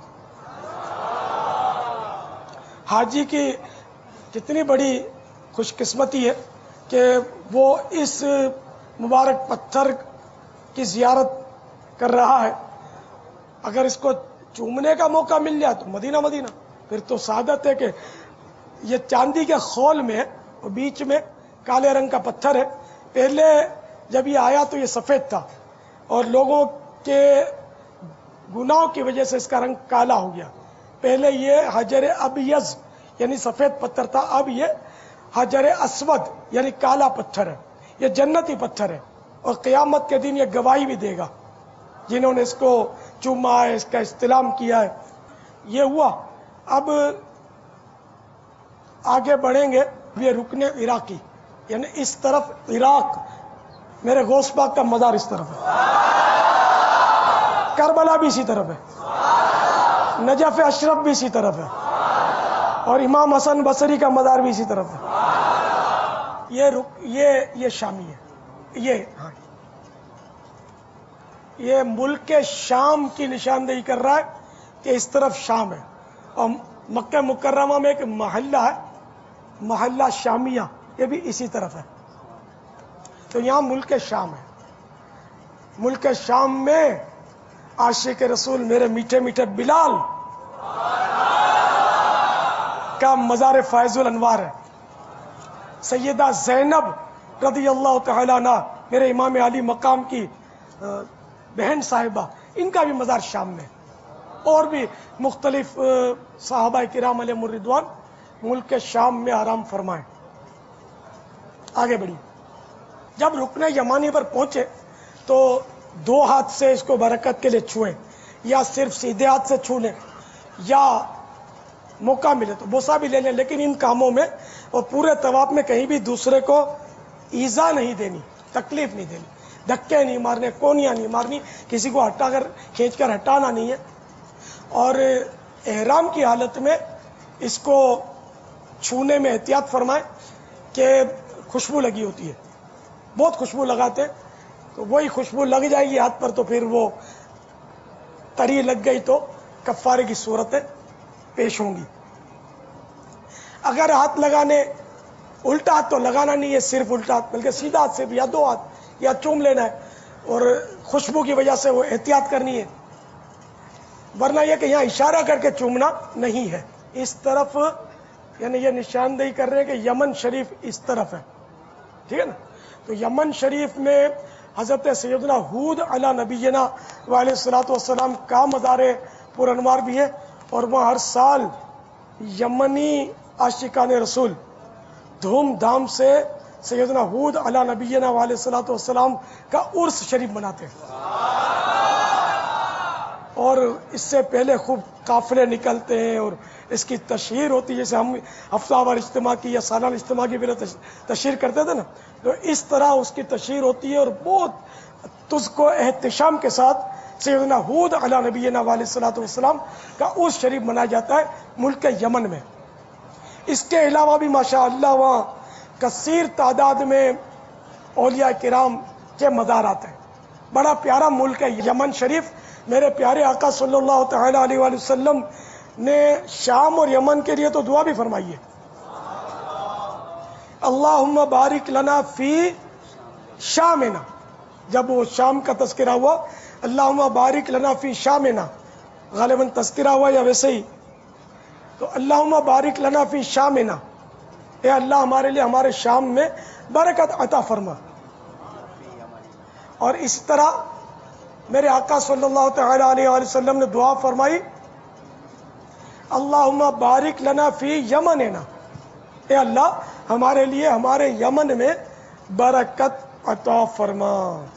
حاجی کی کتنی بڑی خوش قسمتی ہے کہ وہ اس مبارک پتھر کی زیارت کر رہا ہے. اگر اس کو چومنے کا موقع مل جائے تو مدینہ مدینہ, پھر تو سعادت ہے. کہ یہ چاندی کے خول میں اور بیچ میں کالے رنگ کا پتھر ہے. پہلے جب یہ آیا تو یہ سفید تھا, اور لوگوں کے گناہوں کی وجہ سے اس کا رنگ کالا ہو گیا. پہلے یہ حجر ابیض یعنی سفید پتھر تھا, اب یہ حجر اسود یعنی کالا پتھر ہے. یہ جنتی پتھر ہے, اور قیامت کے دن یہ گواہی بھی دے گا جنہوں نے اس کو چوما ہے, اس کا استلام کیا ہے. یہ ہوا. اب آگے بڑھیں گے. یہ رکن عراقی, یعنی اس طرف عراق، میرے غوث پاک کا مزار اس طرف ہے، کربلا بھی اسی طرف ہے، نجف اشرف بھی اسی طرف ہے، اور امام حسن بصری کا مزار بھی اسی طرف ہے. یہ رک یہ یہ شامی ہے. یہ ہاں یہ ملک شام کی نشاندہی کر رہا ہے کہ اس طرف شام ہے. اور مکہ مکرمہ میں ایک محلہ ہے، محلہ شامیہ، یہ بھی اسی طرف ہے. تو یہاں ملک شام ہے. ملک شام میں عاشق رسول میرے میٹھے میٹھے بلال کا مزار فائز الانوار ہے. سیدہ زینب رضی اللہ تعالی عنہ میرے امام علی مقام کی بہن صاحبہ، ان کا بھی مزار شام میں. اور بھی مختلف صحابہ کرام علیہم الرضوان ملک شام میں آرام فرمائے. آگے بڑھی. جب رکن یمانی پر پہنچے تو دو ہاتھ سے اس کو برکت کے لیے چھوئیں، یا صرف سیدھے ہاتھ سے چھو لیں، یا موقع ملے تو بوسہ بھی لے لیں، لیکن ان کاموں میں اور پورے طواف میں کہیں بھی دوسرے کو ایذا نہیں دینی، تکلیف نہیں دینی، دھکے نہیں مارنے، کونیاں نہیں مارنی، کسی کو ہٹا کر کھینچ کر ہٹانا نہیں ہے. اور احرام کی حالت میں اس کو چھونے میں احتیاط فرمائیں کہ خوشبو لگی ہوتی ہے، بہت خوشبو لگاتے، تو وہی خوشبو لگ جائے گی ہاتھ پر تو پھر وہ تری لگ گئی تو کفارے کی صورتیں پیش ہوں گی. اگر ہاتھ لگانے الٹا ہاتھ تو لگانا نہیں ہے، صرف الٹا ہاتھ، بلکہ سیدھا ہاتھ سے بھی یا دو ہاتھ یا چوم لینا ہے، اور خوشبو کی وجہ سے وہ احتیاط کرنی ہے، ورنہ یہ کہ یہاں اشارہ کر کے چومنا نہیں ہے. اس طرف یعنی یہ نشاندہی کر رہے ہیں کہ یمن شریف اس طرف ہے، ٹھیک ہے نا. تو یمن شریف میں حضرت سیدنا ہود علی نبینا علیہ الصلوۃ والسلام کا مزار پر انوار بھی ہے، اور وہاں ہر سال یمنی عاشقان رسول دھوم دھام سے سیدنا ہود علی نبینا علیہ الصلوۃ والسلام کا عرس شریف مناتے ہیں. اور اس سے پہلے خوب قافلے نکلتے ہیں اور اس کی تشہیر ہوتی ہے، جیسے ہم ہفتہ وار اجتماع کی یا سالانہ اجتماع کی پہلے تشہیر کرتے تھے نا، تو اس طرح اس کی تشہیر ہوتی ہے، اور بہت تجھ کو احتشام کے ساتھ سیدنا ہود علی نبینا علیہ الصلوۃ والسلام کا عرس شریف منایا جاتا ہے ملک یمن میں. اس کے علاوہ بھی ماشاء اللہ وہاں کثیر تعداد میں اولیاء کرام کے مزارات ہیں. بڑا پیارا ملک ہے یمن شریف. میرے پیارے آقا صلی اللہ تعالی علیہ وآلہ وسلم نے شام اور یمن کے لیے تو دعا بھی فرمائی ہے، اللہم بارک لنا فی شامنا. جب وہ شام کا تذکرہ ہوا، اللہم بارک لنا فی شامنا، غالباً تذکرہ ہوا یا ویسے ہی، تو اللہم بارک لنا فی شامنا، اے اللہ ہمارے لیے ہمارے شام میں برکت عطا فرما. اور اس طرح میرے آقا صلی اللہ تعالی علیہ وآلہ وسلم نے دعا فرمائی، اللہم بارک لنا فی یمننا، اے اللہ ہمارے لیے ہمارے یمن میں برکت عطا فرما.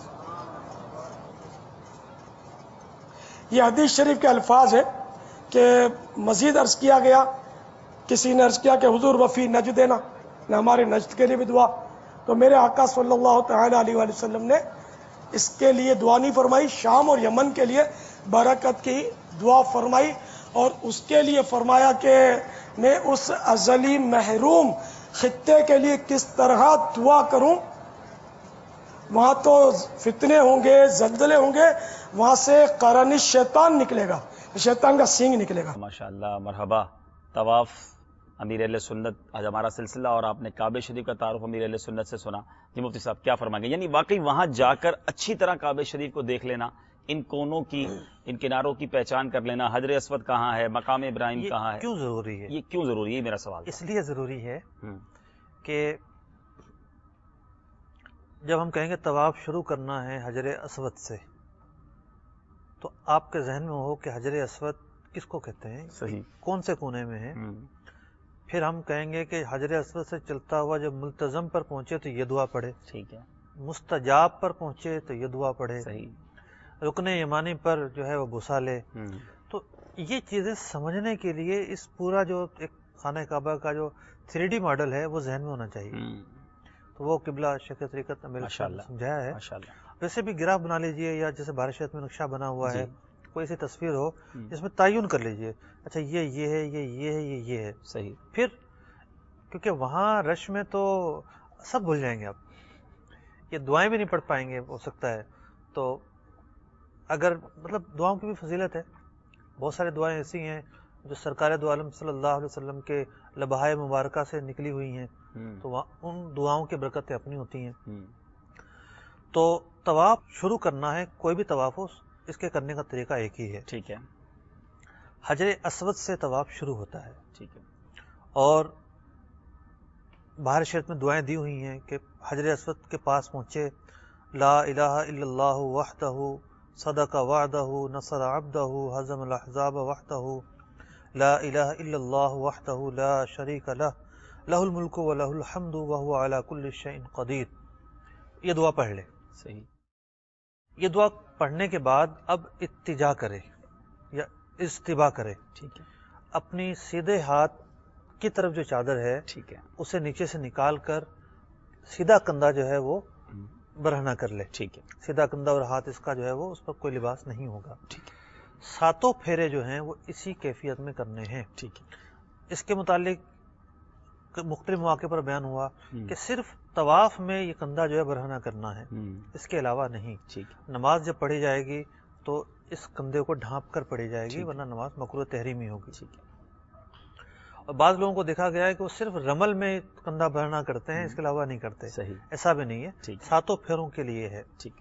یہ حدیث شریف کے الفاظ ہیں کہ مزید عرض کیا گیا، کسی نے عرض کیا کہ حضور وفی نجدنا، نہ ہمارے نجد کے لیے بھی دعا. تو میرے آقا صلی اللہ تعالی علیہ وآلہ وسلم نے اس کے لیے دعا نہیں فرمائی، شام اور یمن کے لیے برکت کی دعا فرمائی، اور اس کے لیے فرمایا کہ میں اس ازلی محروم خطے کے لیے کس طرح دعا کروں. وہاں تو فتنے ہوں گے، زلزلے ہوں گے، وہاں سے قرن شیطان نکلے گا، شیطان کا سینگ نکلے گا. ماشاءاللہ، مرحبا. طواف امیر اہل سنت آج ہمارا سلسلہ، اور آپ نے کعبہ شریف کا تعارف امیر اہل سنت سے سنا. جی مفتی صاحب کیا فرمائیں گے؟ یعنی واقعی وہاں جا کر اچھی طرح کعبہ شریف کو دیکھ لینا، ان کونوں کی، ان کناروں کی پہچان کر لینا، حجر اسود کہاں ہے، مقام ابراہیم کہاں ہے، کیوں ضروری ہے؟ یہ کیوں ضروری ہے؟ میرا سوال اس لیے ضروری ہے ہم کہ جب ہم کہیں گے طواف شروع کرنا ہے حجر اسود سے، تو آپ کے ذہن میں ہو کہ حجر اسود کس کو کہتے ہیں، صحیح، کون سے کونے میں ہے. ہم پھر ہم کہیں گے کہ حجر اسود سے چلتا ہوا جب ملتزم پر پہنچے تو یہ دعا پڑھے، ٹھیک ہے، مستجاب پر پہنچے تو یہ دعا پڑھے، صحیح، رکن یمانی پر جو ہے وہ بوسہ لے. ہم تو یہ چیزیں سمجھنے کے لیے اس پورا جو ایک خانہ کعبہ کا جو تھری ڈی ماڈل ہے وہ ذہن میں ہونا چاہیے. ہم تو وہ قبلہ شیخ طریقت امیر نے سمجھایا ہے. ویسے بھی گراف بنا لیجئے یا جیسے بارش میں نقشہ بنا ہوا ہے, کوئی ایسی تصویر ہو جس میں تعین کر لیجئے اچھا یہ یہ ہے یہ یہ ہے یہ یہ ہے. صحیح. پھر کیونکہ وہاں رش میں تو سب بھول جائیں گے آپ, یہ دعائیں بھی نہیں پڑھ پائیں گے ہو سکتا ہے. تو اگر مطلب دعاؤں کی بھی فضیلت ہے, بہت ساری دعائیں ایسی ہیں جو سرکار دو عالم صلی اللہ علیہ وسلم کے لبہائے مبارکہ سے نکلی ہوئی ہیں, تو ان دعاؤں کی برکتیں اپنی ہوتی ہیں. تو طواف شروع کرنا ہے, کوئی بھی طواف ہو, اس کے کرنے کا طریقہ ایک ہی ہے. ٹھیک ہے. حجر اسود سے طواف شروع ہوتا ہے. ٹھیک ہے. اور باہر شریعت میں دعائیں دی ہوئی ہیں کہ حجر اسود کے پاس پہنچے, لا الہ الا اللہ وحدہ صدق وعدہ نصر عبدہ ہزم الاحزاب وحدہ لا الہ الا اللہ وحدہ لا شریک لہ لہ الملک و لہ الحمد وہو علی کل شیء قدیر. یہ دعا پڑھ لے. صحیح. یہ دعا پڑھنے کے بعد اب اتجا کرے یا استبا کرے. ٹھیک ہے. اپنی سیدھے ہاتھ کی طرف جو چادر ہے, ٹھیک ہے, اسے نیچے سے نکال کر سیدھا کندھا جو ہے وہ برہنہ کر لے. ٹھیک ہے. سیدھا کندھا اور ہاتھ اس کا جو ہے وہ, اس پر کوئی لباس نہیں ہوگا. ٹھیک ہے. ساتوں پھیرے جو ہیں وہ اسی کیفیت میں کرنے ہیں. ٹھیک ہے. اس کے متعلق مختلف مواقع پر بیان ہوا کہ صرف طواف میں یہ کندھا جو ہے برہنہ کرنا ہے, اس کے علاوہ نہیں. نماز جب پڑھی جائے گی تو اس کندھے کو ڈھانپ کر پڑھی جائے گی, ورنہ نماز مکروہ تحریمی ہوگی. اور بعض لوگوں کو دیکھا گیا ہے کہ وہ صرف رمل میں کندھا برہنہ کرتے ہیں, اس کے علاوہ نہیں کرتے. صحیح. ایسا بھی نہیں ہے, ساتوں پھیروں کے لیے ہے. ٹھیک.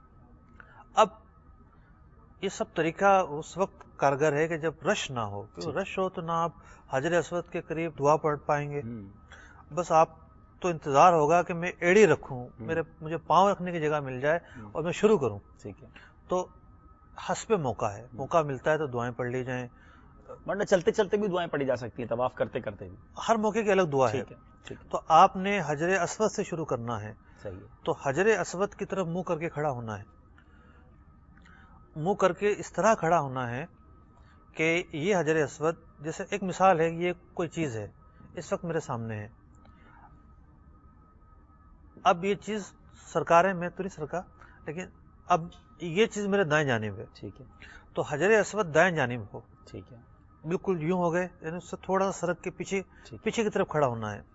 اب یہ سب طریقہ اس وقت کارگر ہے کہ جب رش نہ ہو. رش ہو تو نہ آپ حجر اسود کے قریب دعا پڑھ پائیں گے, بس آپ تو انتظار ہوگا کہ میں ایڑی رکھوں, میرے مجھے پاؤں رکھنے کی جگہ مل جائے اور میں شروع کروں. ٹھیک ہے. تو حسب موقع ہے, موقع ملتا ہے تو دعائیں پڑھ لی جائیں, ورنہ چلتے چلتے بھی دعائیں پڑھی جا سکتی ہیں, طواف کرتے کرتے بھی. ہر موقع کی الگ دعا ہے. تو آپ نے حجر اسود سے شروع کرنا ہے. صحیح. تو حجر اسود کی طرف منہ کر کے کھڑا ہونا ہے. منہ کر کے اس طرح کھڑا ہونا ہے کہ یہ حجر اسود, جیسے ایک مثال ہے, یہ کوئی چیز ہے اس وقت میرے سامنے ہے. اب یہ چیز سرکار ہے, میں تو نہیں سرکار, لیکن اب یہ چیز میرے دائیں جانب ہے. ٹھیک ہے. تو حجر اسود دائیں جانب ہو. ٹھیک ہے. بالکل یوں ہو گئے, یعنی اس سے تھوڑا سا سرک کے پیچھے پیچھے کی طرف کھڑا ہونا ہے.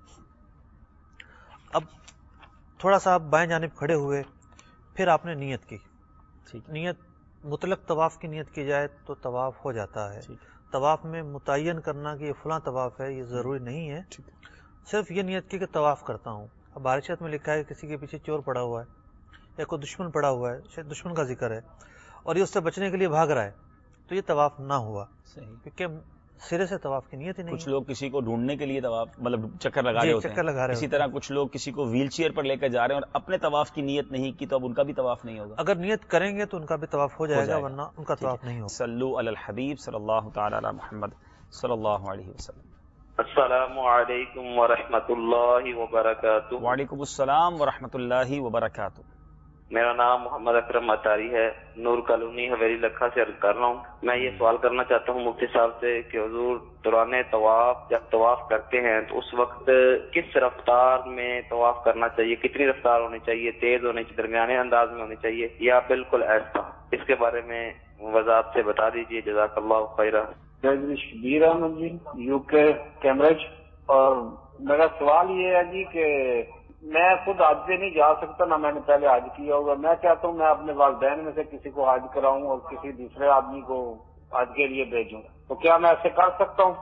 اب تھوڑا سا آپ بائیں جانب کھڑے ہوئے, پھر آپ نے نیت کی. ٹھیک. نیت مطلق طواف کی نیت کی جائے تو طواف ہو جاتا ہے. طواف میں متعین کرنا کہ یہ فلاں طواف ہے یہ ضروری نہیں ہے. صرف یہ نیت کی کہ طواف کرتا ہوں. اب بارشت میں لکھا ہے کسی کے پیچھے چور پڑا ہوا ہے یا کوئی دشمن پڑا ہوا ہے, شاید دشمن کا ذکر ہے, اور یہ اس سے بچنے کے لیے بھاگ رہا ہے, تو یہ طواف نہ ہوا. صحیح. کیونکہ سرے سے طواف کی نیت ہی نہیں. کچھ لوگ کسی کو ڈھونڈنے کے لیے طواف مطلب چکر لگا رہے ہوتے ہیں, اسی طرح کچھ لوگ کسی کو ویل چیئر پر لے کر جا رہے ہیں اور اپنے طواف کی نیت نہیں کی, تو اب ان کا بھی طواف نہیں ہوگا. اگر نیت کریں گے تو ان کا بھی طواف ہو جائے گا, ورنہ ان کا طواف نہیں ہوگا. صلو علی الحبیب صلی اللہ تعالی علی محمد صلی اللہ علیہ وسلم. السلام علیکم ورحمۃ اللہ وبرکاتہ. وعلیکم السلام ورحمۃ اللہ وبرکاتہ. میرا نام محمد اکرم اتاری ہے, نور کالونی حویلی لکھا سے عرض کر رہا ہوں. میں یہ سوال کرنا چاہتا ہوں مفتی صاحب سے کہ حضور دوران طواف جب طواف کرتے ہیں تو اس وقت کس رفتار میں طواف کرنا چاہیے, کتنی رفتار ہونی چاہیے, تیز ہونی چاہیے, درمیانے انداز میں ہونی چاہیے, یا بالکل ایسا؟ اس کے بارے میں وضاحت سے بتا دیجیے, جزاک اللہ خیرہ. Shabbir Ahmad ji, U K Cambridge. اور میرا سوال یہ ہے جی کہ میں خود حج پہ نہیں جا سکتا, نہ میں نے پہلے حج کیا ہوگا. میں چاہتا ہوں میں اپنے والدین میں سے کسی کو حج کراؤں اور کسی دوسرے آدمی کو حج کے لیے بھیجوں, تو کیا میں ایسے کر سکتا ہوں؟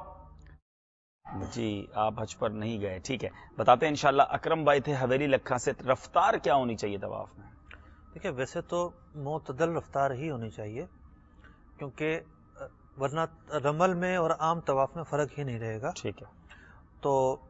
جی آپ حج پر نہیں گئے, ٹھیک ہے, بتاتے ہیں انشاءاللہ. اکرم بھائی تھے حویلی لکھا سے, رفتار کیا ہونی چاہیے طواف میں؟ دیکھیں ویسے تو معتدل رفتار ہی ہونی چاہیے, کیونکہ ورنہ رمل میں اور عام طواف میں فرق ہی نہیں رہے گا. ٹھیک ہے. تو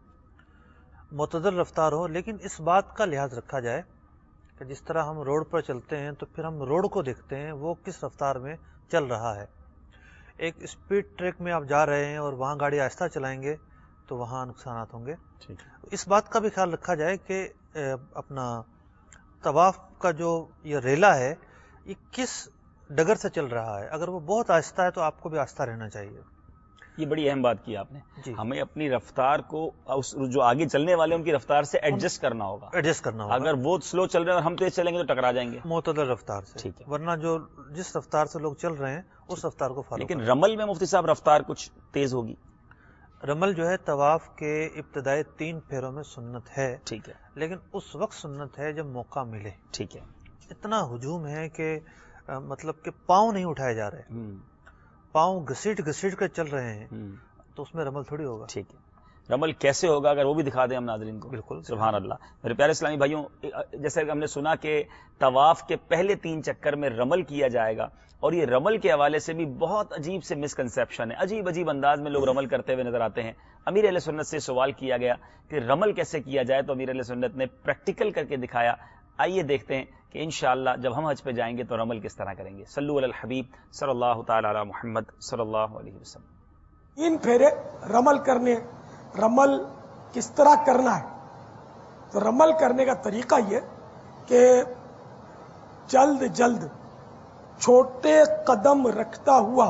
معتدل رفتار ہو, لیکن اس بات کا لحاظ رکھا جائے کہ جس طرح ہم روڈ پر چلتے ہیں تو پھر ہم روڈ کو دیکھتے ہیں وہ کس رفتار میں چل رہا ہے. ایک اسپیڈ ٹریک میں آپ جا رہے ہیں اور وہاں گاڑی آہستہ چلائیں گے تو وہاں نقصانات ہوں گے. اس بات کا بھی خیال رکھا جائے کہ اپنا طواف کا جو یہ ریلا ہے یہ کس ڈگر سے چل رہا ہے. اگر وہ بہت آہستہ ہے تو آپ کو بھی آہستہ رہنا چاہیے, یہ بڑی اہم بات کی آپ نے. جی. ہمیں اپنی رفتار کو اس جو آگے چلنے والے ان کی رفتار سے ایڈجسٹ کرنا ہوگا. ایڈجسٹ کرنا ہوگا. اگر وہ سلو چل رہے ہیں اور ہم تیز چلیں گے تو ٹکرا جائیں گے. معتدل رفتار سے. ٹھیک ہے. ورنہ جو جس رفتار سے لوگ چل رہے ہیں اس رفتار کو فالو. لیکن رمل میں مفتی صاحب رفتار کچھ تیز ہوگی. رمل جو ہے طواف کے ابتدائی تین پھیروں میں سنت ہے. ٹھیک ہے. لیکن اس وقت سنت ہے جب موقع ملے. ٹھیک ہے. اتنا ہجوم ہے کہ مطلب کہ پاؤں نہیں اٹھائے جا رہے, پاؤں گھسیٹ گھسیٹ کر چل رہے ہیں, تو اس میں رمل تھوڑی ہوگا. ٹھیک ہے. رمل کیسے ہوگا اگر وہ بھی دکھا دیں ہم ناظرین کو. بالکل. سبحان اللہ. میرے پیارے اسلامی بھائیوں, جیسے کہ ہم نے سنا کہ طواف کے پہلے تین چکر میں رمل کیا جائے گا, اور یہ رمل کے حوالے سے بھی بہت عجیب سے مسکنسیپشن ہے. عجیب عجیب انداز میں لوگ رمل کرتے ہوئے نظر آتے ہیں. امیر اہل سنت سے سوال کیا گیا کہ رمل کیسے کیا جائے, تو امیر اہل سنت نے پریکٹیکل کر کے دکھایا. آئیے دیکھتے ہیں کہ انشاءاللہ جب ہم حج پہ جائیں گے تو رمل کس طرح کریں گے. صلو علی الحبیب صلی اللہ تعالی علی محمد صلی اللہ علیہ وسلم. تین پھیرے رمل کرنے. رمل کس طرح کرنا ہے؟ تو رمل کرنے کا طریقہ یہ کہ جلد جلد چھوٹے قدم رکھتا ہوا,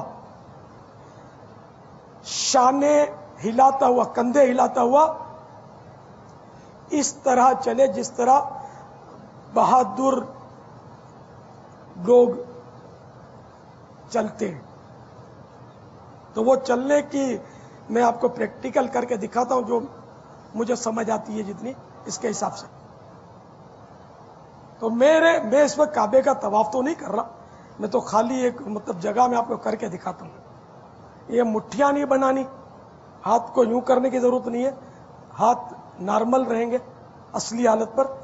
شانے ہلاتا ہوا, کندھے ہلاتا ہوا اس طرح چلے جس طرح بہادر لوگ چلتے ہیں. تو وہ چلنے کی میں آپ کو پریکٹیکل کر کے دکھاتا ہوں جو مجھے سمجھ آتی ہے جتنی اس کے حساب سے. تو میرے میں اس وقت کعبے کا طواف تو نہیں کر رہا, میں تو خالی ایک مطلب جگہ میں آپ کو کر کے دکھاتا ہوں. یہ مٹھیاں نہیں بنانی, ہاتھ کو یوں کرنے کی ضرورت نہیں ہے, ہاتھ نارمل رہیں گے اصلی حالت پر.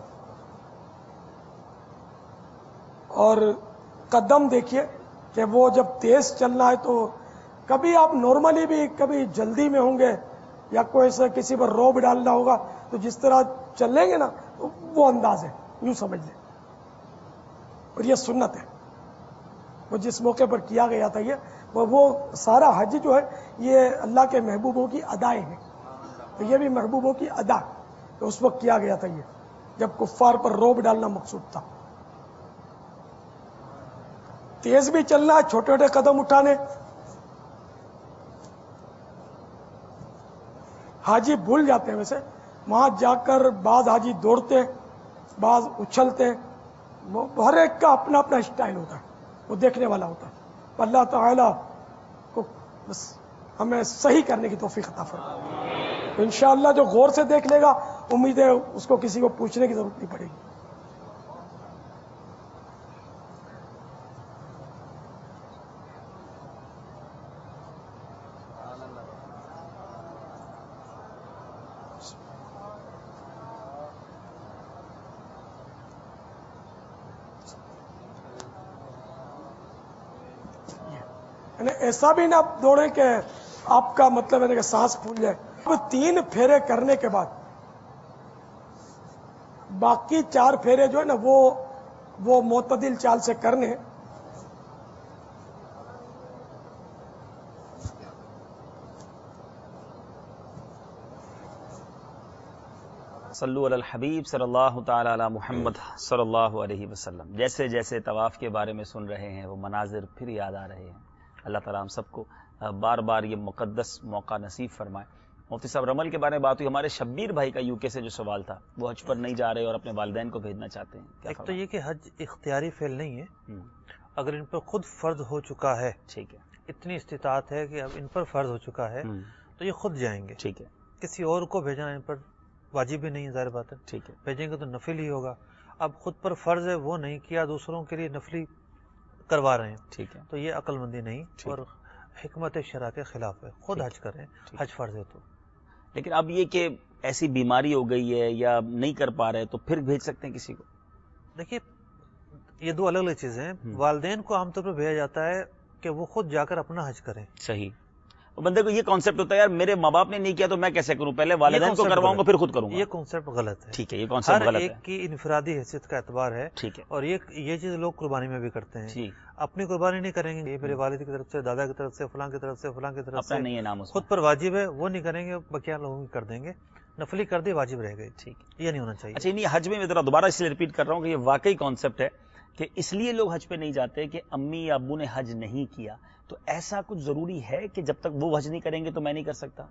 اور قدم دیکھیے کہ وہ جب تیز چلنا ہے تو کبھی آپ نارملی بھی کبھی جلدی میں ہوں گے یا کوئی ایسا کسی پر روب ڈالنا ہوگا تو جس طرح چلیں گے نا وہ انداز ہے, یوں سمجھ لیں. اور یہ سنت ہے, وہ جس موقع پر کیا گیا تھا یہ وہ سارا حج جو ہے یہ اللہ کے محبوبوں کی ادائیں ہیں. تو یہ بھی محبوبوں کی ادا تو اس وقت کیا گیا تھا یہ جب کفار پر روب ڈالنا مقصود تھا. تیز بھی چلنا ہے, چھوٹے چھوٹے قدم اٹھانے. حاجی بھول جاتے ہیں ویسے, وہاں جا کر بعض حاجی دوڑتے ہیں, بعض اچھلتے ہیں. ہر ایک کا اپنا اپنا اسٹائل ہوتا ہے, وہ دیکھنے والا ہوتا ہے. اللہ تعالی کو بس ہمیں صحیح کرنے کی توفیق عطا فرمائے. تو انشاءاللہ جو غور سے دیکھ لے گا امید ہے اس کو کسی کو پوچھنے کی ضرورت نہیں پڑے گی. ایسا بھی نہ دوڑے کہ آپ کا مطلب ہے کہ سانس پھول جائے. تین پھیرے کرنے کے بعد باقی چار پھیرے جو ہے نا وہ وہ معتدل چال سے کرنے. صلو علی الحبیب صلی اللہ تعالی علی محمد صلی اللہ علیہ وسلم. جیسے جیسے طواف کے بارے میں سن رہے ہیں وہ مناظر پھر یاد آ رہے ہیں. اللہ تعالیٰ ہم سب کو بار بار یہ مقدس موقع نصیب فرمائے. مفتی صاحب رمل کے بارے میں بات ہوئی. ہمارے شبیر بھائی کا یو کے سے جو سوال تھا, وہ حج پر نہیں جا رہے اور اپنے والدین کو بھیجنا چاہتے ہیں. ایک تو یہ کہ حج اختیاری فعل نہیں ہے, اگر ان پر خود فرض ہو چکا ہے, ٹھیک ہے, اتنی استطاعت ہے کہ اب ان پر فرض ہو چکا ہے تو یہ خود جائیں گے. ٹھیک ہے. کسی اور کو بھیجنا ان پر واجب بھی نہیں, ظاہر بات ہے. ٹھیک ہے. بھیجیں گے تو نفل ہی ہوگا. اب خود پر فرض ہے وہ نہیں کیا, دوسروں کے لیے نفلی کروا رہے ہیں. ٹھیک ہے. تو یہ عقل مندی نہیں اور حکمت شرع کے خلاف ہے. خود حج کریں, حج فرض ہے تو. لیکن اب یہ کہ ایسی بیماری ہو گئی ہے یا نہیں کر پا رہے تو پھر بھیج سکتے ہیں کسی کو؟ دیکھیے یہ دو الگ الگ چیزیں ہیں. والدین کو عام طور پر بھیجا جاتا ہے کہ وہ خود جا کر اپنا حج کریں. صحیح. بندے کو یہ کانسیپٹ ہوتا ہے یار میرے ماں باپ نے نہیں کیا تو میں کیسے کروں, پہلے والدین کو کرواؤں گا پھر خود کروں گا. یہ کانسیپٹ غلط ہے. ٹھیک ہے, یہ کانسیپٹ غلط ہے. ہر ایک کی انفرادی حیثیت کا اعتبار ہے. ٹھیک ہے. اور یہ یہ چیز لوگ قربانی میں بھی کرتے ہیں. اپنی قربانی نہیں کریں گے, یہ میرے والد کی طرف سے, دادا کی طرف سے, فلاں کی طرف سے, فلاں کی طرف سے, نہیں ہے نام خود پر واجب ہے وہ نہیں کریں گے, بقیہ لوگوں کی کر دیں گے. نفلی کر دے واجب رہ گئی. ٹھیک, یہ نہیں ہونا چاہیے. اچھا نہیں, حج میں میں ذرا دوبارہ اس لیے ریپیٹ کر رہا ہوں کہ یہ واقعی کانسیپٹ ہے کہ اس لیے لوگ حج پہ نہیں جاتے کہ امی یا ابو نے حج نہیں کیا تو ایسا کچھ ضروری ہے کہ جب تک وہ حج نہیں کریں گے تو میں نہیں کر سکتا؟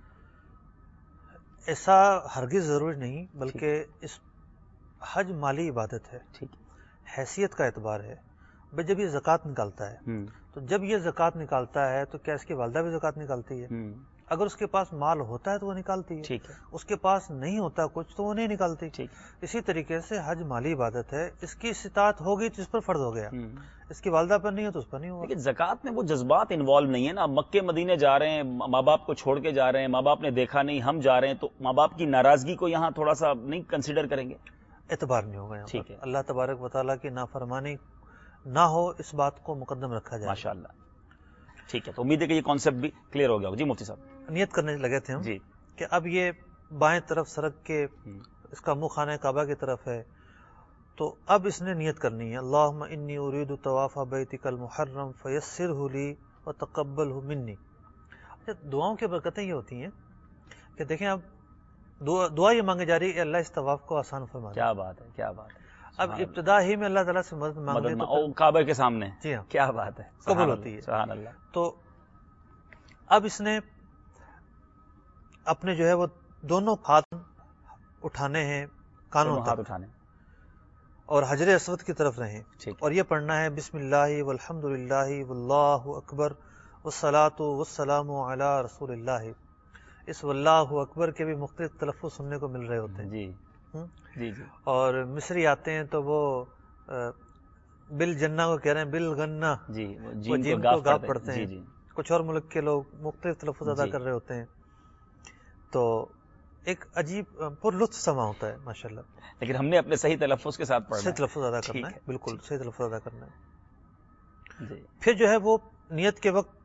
ایسا ہرگز ضروری نہیں، بلکہ اس حج مالی عبادت ہے، ٹھیک حیثیت کا اعتبار ہے. بھئی جب یہ زکوٰۃ نکالتا ہے تو جب یہ زکوٰۃ نکالتا ہے تو کیا اس کی والدہ بھی زکوٰۃ نکالتی ہے؟ اگر اس کے پاس مال ہوتا ہے تو وہ نکالتی ہے، ٹھیک ہے. اس کے پاس نہیں ہوتا کچھ تو وہ نہیں نکالتی. ٹھیک. اسی طریقے سے حج مالی عبادت ہے، اس کی استطاعت ہوگی تو اس پر فرض ہو گیا، اس کی والدہ پر نہیں ہو تو اس پر نہیں ہوگا. لیکن زکوٰۃ میں وہ جذبات انوالو نہیں ہے نا. مکے مدینے جا رہے ہیں، ماں باپ کو چھوڑ کے جا رہے ہیں، ماں باپ نے دیکھا نہیں، ہم جا رہے ہیں، تو ماں باپ کی ناراضگی کو یہاں تھوڑا سا نہیں کنسیڈر کریں گے؟ اعتبار نہیں ہوگا یہاں ٹھیک پر. ہے. اللہ تبارک و تعالیٰ کی نافرمانی نہ ہو اس بات کو مقدم رکھا جائے. ماشاء اللہ. ٹھیک ہے، تو امید ہے کہ یہ کانسیپٹ بھی کلیئر ہو گیا. جی مفتی صاحب. نیت کرنے لگے تھے ہم جی کہ اب یہ بائیں طرف سڑک کے اس کا منہ خانہ کعبہ کی طرف ہے، تو اب اس نے نیت کرنی ہے، اللہم انی ارید طواف بیتک المحرم فیسرہ لی وتقبلہ منی. اچھا، دعاؤں کی برکتیں یہ ہوتی ہیں کہ دیکھیں اب دعا, دعا یہ مانگی جا رہی ہے، اللہ اس طواف کو آسان فرما دے. کیا بات ہے، کیا بات ہے. اب ابتدا ہی میں اللہ تعالیٰ سے مدد مانگ لے تو کعبہ کے سامنے، جی ہاں کیا بات ہے، قبول ہوتی ہے. سبحان اللہ. تو اب اس نے اپنے جو ہے وہ دونوں ہاتھ اٹھانے ہیں کانوں ہاتھ تک اٹھانے اور حجر اسود کی طرف رہیں، ٹھیک. اور یہ پڑھنا ہے بسم اللہ والحمد للہ واللہ اکبر والصلاۃ والسلام علی رسول اللہ. اس واللہ اکبر کے بھی مختلف تلفظ سننے کو مل رہے ہوتے ہیں. جی جی جی. اور مصری آتے ہیں تو وہ بل جنہ کو کہہ رہے ہیں بل غنہ، جی وہ جیم کو گاف پڑھتے ہیں. جی جی. کچھ اور ملک کے لوگ مختلف تلفظ ادا کر رہے ہوتے ہیں، تو ایک عجیب پر لطف سما ہوتا ہے ماشاءاللہ. لیکن ہم نے اپنے صحیح تلفظ کے ساتھ پڑھنا ہے، صحیح تلفظ ادا ٹھیک کرنا ہے، ہے. بالکل صحیح تلفظ ادا کرنا ہے. جی. پھر جو ہے وہ نیت کے وقت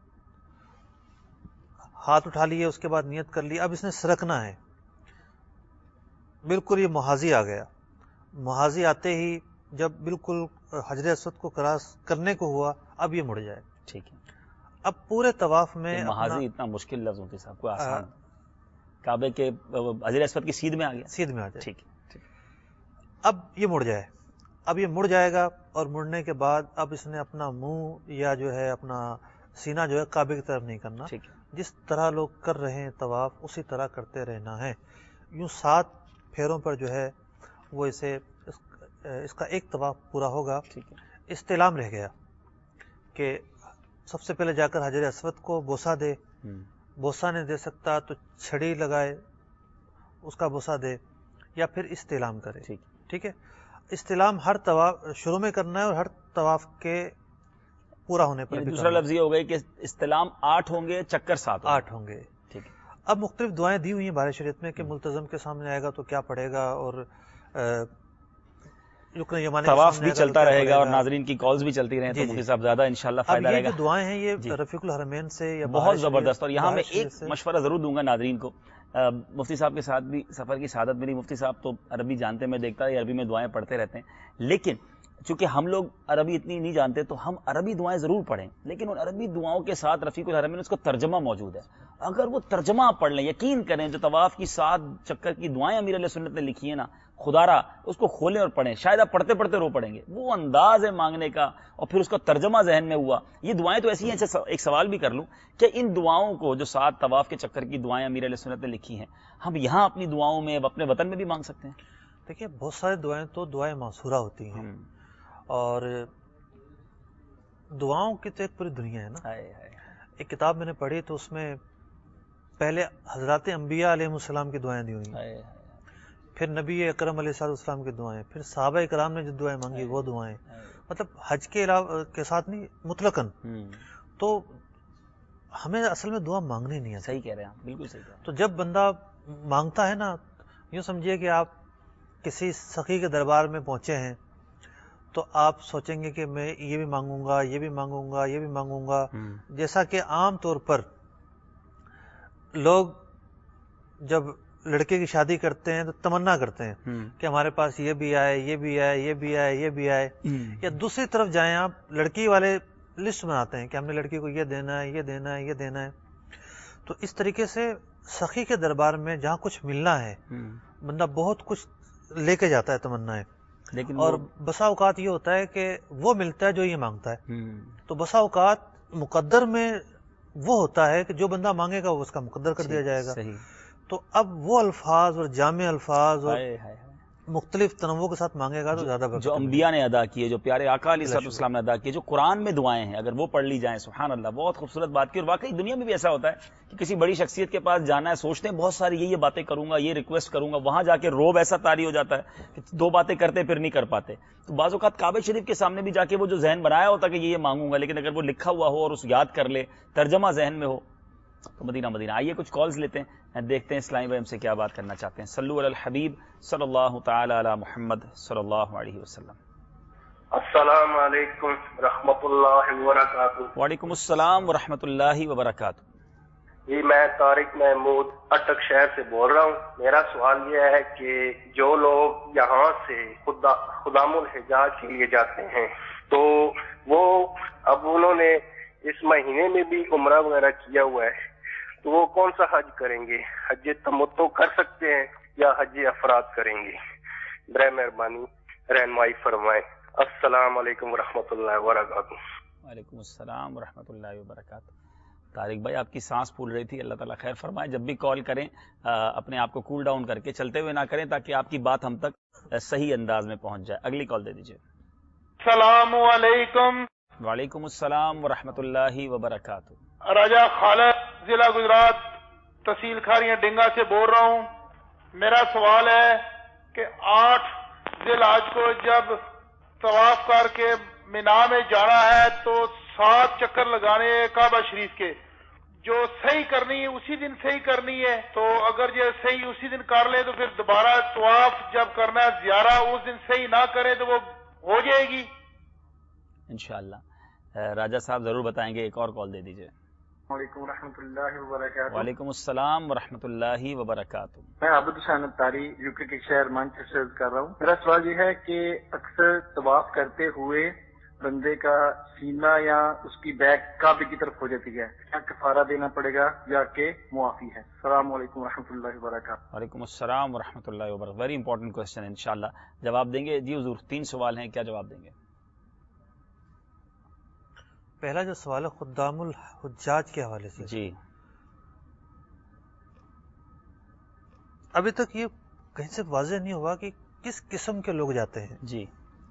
ہاتھ اٹھا لیے، اس کے بعد نیت کر لی. اب اس نے سرکنا ہے، بالکل یہ محاذی آ گیا. محاذی آتے ہی جب بالکل حجر اسود کو کراس کرنے کو ہوا، اب یہ مڑ جائے. ٹھیک ہے. اب پورے طواف میں محاذی اتنا مشکل لفظ ہوتی صاحب، کوئی آسان کعبے کے حجر اسود کی سیدھ میں آ گیا. سیدھ میں آ جائے. ٹھیک ہے. اب یہ مڑ جائے، اب یہ مڑ جائے گا، اور مڑنے کے بعد اب اس نے اپنا منہ یا جو ہے اپنا سینہ جو ہے کعبے کی طرف نہیں کرنا. ٹھیک ہے. جس طرح لوگ کر رہے ہیں طواف اسی طرح کرتے رہنا ہے. یوں سات پھیروں پر جو ہے وہ اسے اس, اس کا ایک طواف پورا ہوگا. ٹھیک ہے. استلام رہ گیا کہ سب سے پہلے جا کر حجر اسود کو بوسہ دے. بوسہ نہیں دے سکتا تو چھڑی لگائے اس کا بوسہ دے، یا پھر استلام کرے. ٹھیک ٹھیک ہے. استلام ہر طواف شروع میں کرنا ہے اور ہر طواف کے پورا ہونے پر. دوسرا لفظ یہ ہو گئی کہ استلام آٹھ ہوں گے، چکر سات آٹھ ہوں گے. ٹھیک ہے. اب مختلف دعائیں دی ہوئی ہیں بارے شریعت میں کہ ملتزم کے سامنے آئے گا تو کیا پڑھے گا، اور رکن یمانی طواف بھی چلتا رہے گا اور ناظرین کی کالز بھی چلتی رہیں تو مفتی صاحب زیادہ انشاءاللہ فائدہ رہے گا. یہ جو دعائیں ہیں یہ رفیق الحرمین سے یا بہت زبردست. اور یہاں میں ایک مشورہ ضرور دوں گا ناظرین کو. مفتی صاحب کے ساتھ بھی سفر کی سعادت ملی. مفتی صاحب تو عربی جانتے، میں دیکھتا ہے عربی میں دعائیں پڑھتے رہتے ہیں، لیکن چونکہ ہم لوگ عربی اتنی نہیں جانتے تو ہم عربی دعائیں ضرور پڑھیں، لیکن ان عربی دعاؤں کے ساتھ رفیق الحرمین اس کو ترجمہ موجود ہے. اگر وہ ترجمہ آپ پڑھ لیں، یقین کریں جو طواف کی سات چکر کی دعائیں امیر علیہ سنت نے لکھی ہیں نا، خدا را اس کو کھولیں اور پڑھیں. شاید آپ پڑھتے پڑھتے رو پڑیں گے. وہ انداز ہے مانگنے کا اور پھر اس کا ترجمہ ذہن میں ہوا. یہ دعائیں تو ایسی ہیں. ایک سوال بھی کر لوں کہ ان دعاؤں کو جو سات طواف کے چکر کی دعائیں امیر علیہ سنت نے لکھی ہیں، ہم یہاں اپنی دعاؤں میں اپنے وطن میں بھی مانگ سکتے ہیں؟ دیکھیے بہت ساری دعائیں تو دعائیں معصورہ ہوتی ہیں، اور دعاؤں کی تو ایک پوری دنیا ہے نا. ایک کتاب میں نے پڑھی تو اس میں پہلے حضرات انبیاء علیہ السلام کی دعائیں دی ہوئی ہیں، پھر نبی اکرم علیہ السلام کی دعائیں، پھر صحابہ کرام نے جو دعائیں مانگی وہ دعائیں، مطلب حج کے علاوہ کے ساتھ نہیں مطلقاً. تو ہمیں اصل میں دعا مانگنی نہیں ہے. صحیح کہہ رہے ہیں، بالکل صحیح کہہ رہے ہیں. تو جب بندہ مانگتا ہے نا، یوں سمجھیے کہ آپ کسی سخی کے دربار میں پہنچے ہیں تو آپ سوچیں گے کہ میں یہ بھی مانگوں گا، یہ بھی مانگوں گا، یہ بھی مانگوں گا. جیسا کہ عام طور پر لوگ جب لڑکے کی شادی کرتے ہیں تو تمنا کرتے ہیں کہ ہمارے پاس یہ بھی آئے، یہ بھی آئے، یہ بھی آئے، یہ بھی آئے. یا دوسری طرف جائیں آپ، لڑکی والے لسٹ بناتے ہیں کہ ہم نے لڑکی کو یہ دینا ہے، یہ دینا ہے، یہ دینا ہے. تو اس طریقے سے سخی کے دربار میں جہاں کچھ ملنا ہے بندہ بہت کچھ لے کے جاتا ہے تمنا ہے. لیکن اور بسا اوقات یہ ہوتا ہے کہ وہ ملتا ہے جو یہ مانگتا ہے. تو بسا اوقات مقدر میں وہ ہوتا ہے کہ جو بندہ مانگے گا وہ اس کا مقدر کر دیا جائے گا. تو اب وہ الفاظ اور جامع الفاظ اور مختلف تنوع کے ساتھ مانگے گا تو زیادہ بہتر. جو انبیاء نے ادا کیے، جو پیارے آقا علیہ السلام نے ادا کیے، جو قرآن میں دعائیں ہیں، اگر وہ پڑھ لی جائیں، سبحان اللہ، بہت خوبصورت بات کی. اور واقعی دنیا میں بھی ایسا ہوتا ہے کہ کسی بڑی شخصیت کے پاس جانا ہے، سوچتے ہیں بہت ساری یہ یہ باتیں کروں گا، یہ ریکویسٹ کروں گا، وہاں جا کے روب ایسا طاری ہو جاتا ہے کہ دو باتیں کرتے پھر نہیں کر پاتے. تو بعض اوقات کعبہ شریف کے سامنے بھی جا کے وہ جو ذہن بنایا ہوتا کہ یہ یہ مانگوں گا، لیکن اگر وہ لکھا ہوا ہو اور اس یاد کر لے، ترجمہ ذہن میں ہو، تو مدینہ مدینہ. آئیے کچھ کالز لیتے ہیں، دیکھتے ہیں اسلامی بھائی ہم سے کیا بات کرنا چاہتے ہیں. صلو علی الحبیب صلی اللہ تعالی علی محمد صلی اللہ علیہ وسلم. السلام علیکم رحمۃ اللہ وبرکاتہ. وعلیکم السلام ورحمۃ اللہ وبرکاتہ. جی میں طارق محمود اٹک شہر سے بول رہا ہوں. میرا سوال یہ ہے کہ جو لوگ یہاں سے خدا خدام الحجاج کے لیے جاتے ہیں تو وہ اب انہوں نے اس مہینے میں بھی عمرہ وغیرہ کیا ہوا ہے، تو وہ کون سا حج کریں گے؟ حج تمتع کر سکتے ہیں یا حج افراد کریں گے؟ برائے مہربانی رہنمائی فرمائیں. السلام علیکم ورحمۃ اللہ وبرکاتہ. وعلیکم السلام ورحمۃ اللہ وبرکاتہ. طارق بھائی آپ کی سانس پھول رہی تھی، اللہ تعالیٰ خیر فرمائے. جب بھی کال کریں اپنے آپ کو کول ڈاؤن کر کے چلتے ہوئے نہ کریں تاکہ آپ کی بات ہم تک صحیح انداز میں پہنچ جائے. اگلی کال دے دیجیے. السلام علیکم. وعلیکم السلام ورحمۃ اللہ وبرکاتہ. راجہ خالد ضلع گجرات تحصیل کھاریاں ڈنگا سے بول رہا ہوں. میرا سوال ہے کہ آٹھ ذی الحج کو جب طواف کر کے مینا میں جانا ہے تو سات چکر لگانے کعبہ شریف کے، جو صحیح کرنی ہے اسی دن صحیح کرنی ہے، تو اگر یہ صحیح اسی دن کر لے تو پھر دوبارہ طواف جب کرنا ہے زیارہ اس دن صحیح نہ کرے تو وہ ہو جائے گی انشاءاللہ. راجہ صاحب ضرور بتائیں گے. ایک اور کال دے دیجیے. السلام علیکم ورحمۃ اللہ وبرکاتہ. وعلیکم السلام ورحمۃ اللہ وبرکاتہ. میں عابد حسین اتاری یو کے کے شہر مانچسٹر سے کر رہا ہوں. میرا سوال یہ ہے کہ اکثر طواف کرتے ہوئے بندے کا سینہ یا اس کی بیک کعبے کی طرف ہو جاتی ہے، کیا کفارہ دینا پڑے گا یا کہ معافی ہے؟ السلام علیکم ورحمۃ اللہ وبرکاتہ. وعلیکم السلام ورحمۃ اللہ وبرکاتہ. ویری امپورٹنٹ کوشچن، انشاءاللہ جواب دیں گے. جی حضور تین سوال ہیں، کیا جواب دیں گے؟ پہلا جو سوال ہے خدام الحجاج کے حوالے سے، جی ابھی تک یہ کہیں سے واضح نہیں ہوا کہ کس قسم کے لوگ جاتے ہیں. جی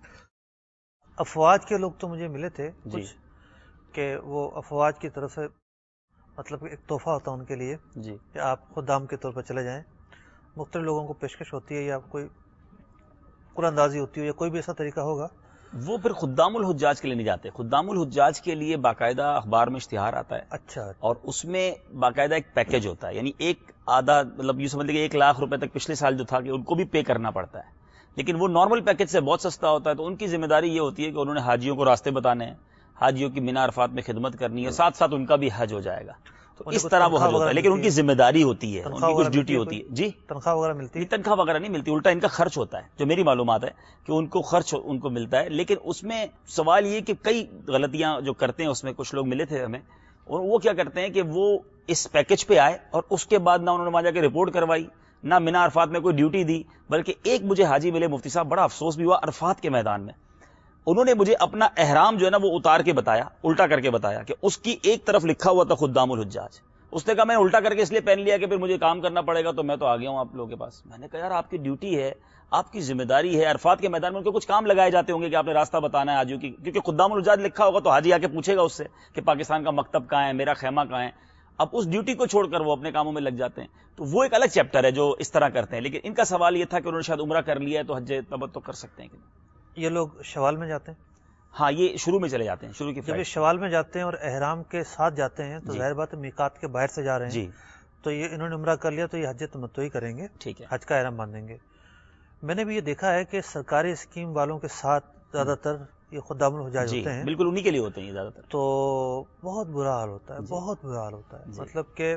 افواج کے لوگ تو مجھے ملے تھے جی کچھ کہ وہ افواج کی طرف سے مطلب ایک تحفہ ہوتا ہے ان کے لیے جی کہ آپ خدام کے طور پر چلے جائیں. مختلف لوگوں کو پیشکش ہوتی ہے یا کوئی قرآن اندازی ہوتی ہے یا کوئی بھی ایسا طریقہ ہوگا. وہ پھر خدام الحجاج کے لیے نہیں جاتے. خدام الحجاج کے لیے باقاعدہ اخبار میں اشتہار آتا ہے، اچھا، اور اس میں باقاعدہ ایک پیکج ہوتا ہے. یعنی ایک آدھا مطلب یہ سمجھ لیجیے ایک لاکھ روپے تک پچھلے سال جو تھا کہ ان کو بھی پے کرنا پڑتا ہے، لیکن وہ نارمل پیکج سے بہت سستا ہوتا ہے. تو ان کی ذمہ داری یہ ہوتی ہے کہ انہوں نے حاجیوں کو راستے بتانے ہیں، حاجیوں کی مینا عرفات میں خدمت کرنی ہے، ساتھ ساتھ ان کا بھی حج ہو جائے گا. تو اس طرح وہ حج ہوتا ہے، لیکن ان کی ذمہ داری ہوتی ہے، ان کی کچھ ڈیوٹی ہوتی ہے. جی تنخواہ وغیرہ ملتی ہے؟ تنخواہ وغیرہ نہیں ملتی، الٹا ان کا خرچ ہوتا ہے. جو میری معلومات ہے کہ ان کو خرچ ان کو ملتا ہے. لیکن اس میں سوال یہ کہ کئی غلطیاں جو کرتے ہیں، اس میں کچھ لوگ ملے تھے ہمیں، اور وہ کیا کرتے ہیں کہ وہ اس پیکج پہ آئے اور اس کے بعد نہ انہوں نے وہاں جا کے رپورٹ کروائی، نہ مینا عرفات میں کوئی ڈیوٹی دی. بلکہ ایک مجھے حاجی ملے مفتی صاحب، بڑا افسوس بھی ہوا، عرفات کے میدان میں انہوں نے مجھے اپنا احرام جو ہے نا وہ اتار کے بتایا، الٹا کر کے بتایا کہ اس کی ایک طرف لکھا ہوا تھا خدام الحجاج. اس نے کہا میں نے الٹا کر کے اس لیے پہن لیا کہ پھر مجھے کام کرنا پڑے گا، تو میں تو آ گیا ہوں آپ لوگوں کے پاس. میں نے کہا یار آپ کی ڈیوٹی ہے، آپ کی ذمہ داری ہے. عرفات کے میدان میں ان کے کچھ کام لگائے جاتے ہوں گے کہ آپ نے راستہ بتانا ہے حاجیوں کی، کیونکہ خدام الحجاج لکھا ہوگا تو حاجی آ کے پوچھے گا اس سے کہ پاکستان کا مکتب کہاں ہے، میرا خیمہ کہاں ہے. اب اس ڈیوٹی کو چھوڑ کر وہ اپنے کاموں میں لگ جاتے ہیں. تو وہ ایک الگ چیپٹر ہے جو اس طرح کرتے ہیں. لیکن ان کا سوال یہ تھا کہ انہوں نے شاید عمرہ کر لیا ہے تو حج تمتع کر سکتے ہیں کہ یہ لوگ شوال میں جاتے ہیں؟ ہاں یہ شروع میں چلے جاتے ہیں، شروع کی جب یہ شوال میں جاتے ہیں اور احرام کے ساتھ جاتے ہیں تو ظاہر بات ہے میقات کے باہر سے جا رہے ہیں. جی تو یہ انہوں نے عمرہ کر لیا تو یہ حج تمتع ہی کریں گے، ٹھیک ہے، حج کا احرام باندھیں گے. میں نے بھی یہ دیکھا ہے کہ سرکاری اسکیم والوں کے ساتھ زیادہ تر یہ خدام الحجاج جی ہوتے ہیں، بالکل انہی کے لیے ہوتے ہیں یہ زیادہ تر. تو بہت برا حال ہوتا ہے، بہت برا حال ہوتا ہے. مطلب کہ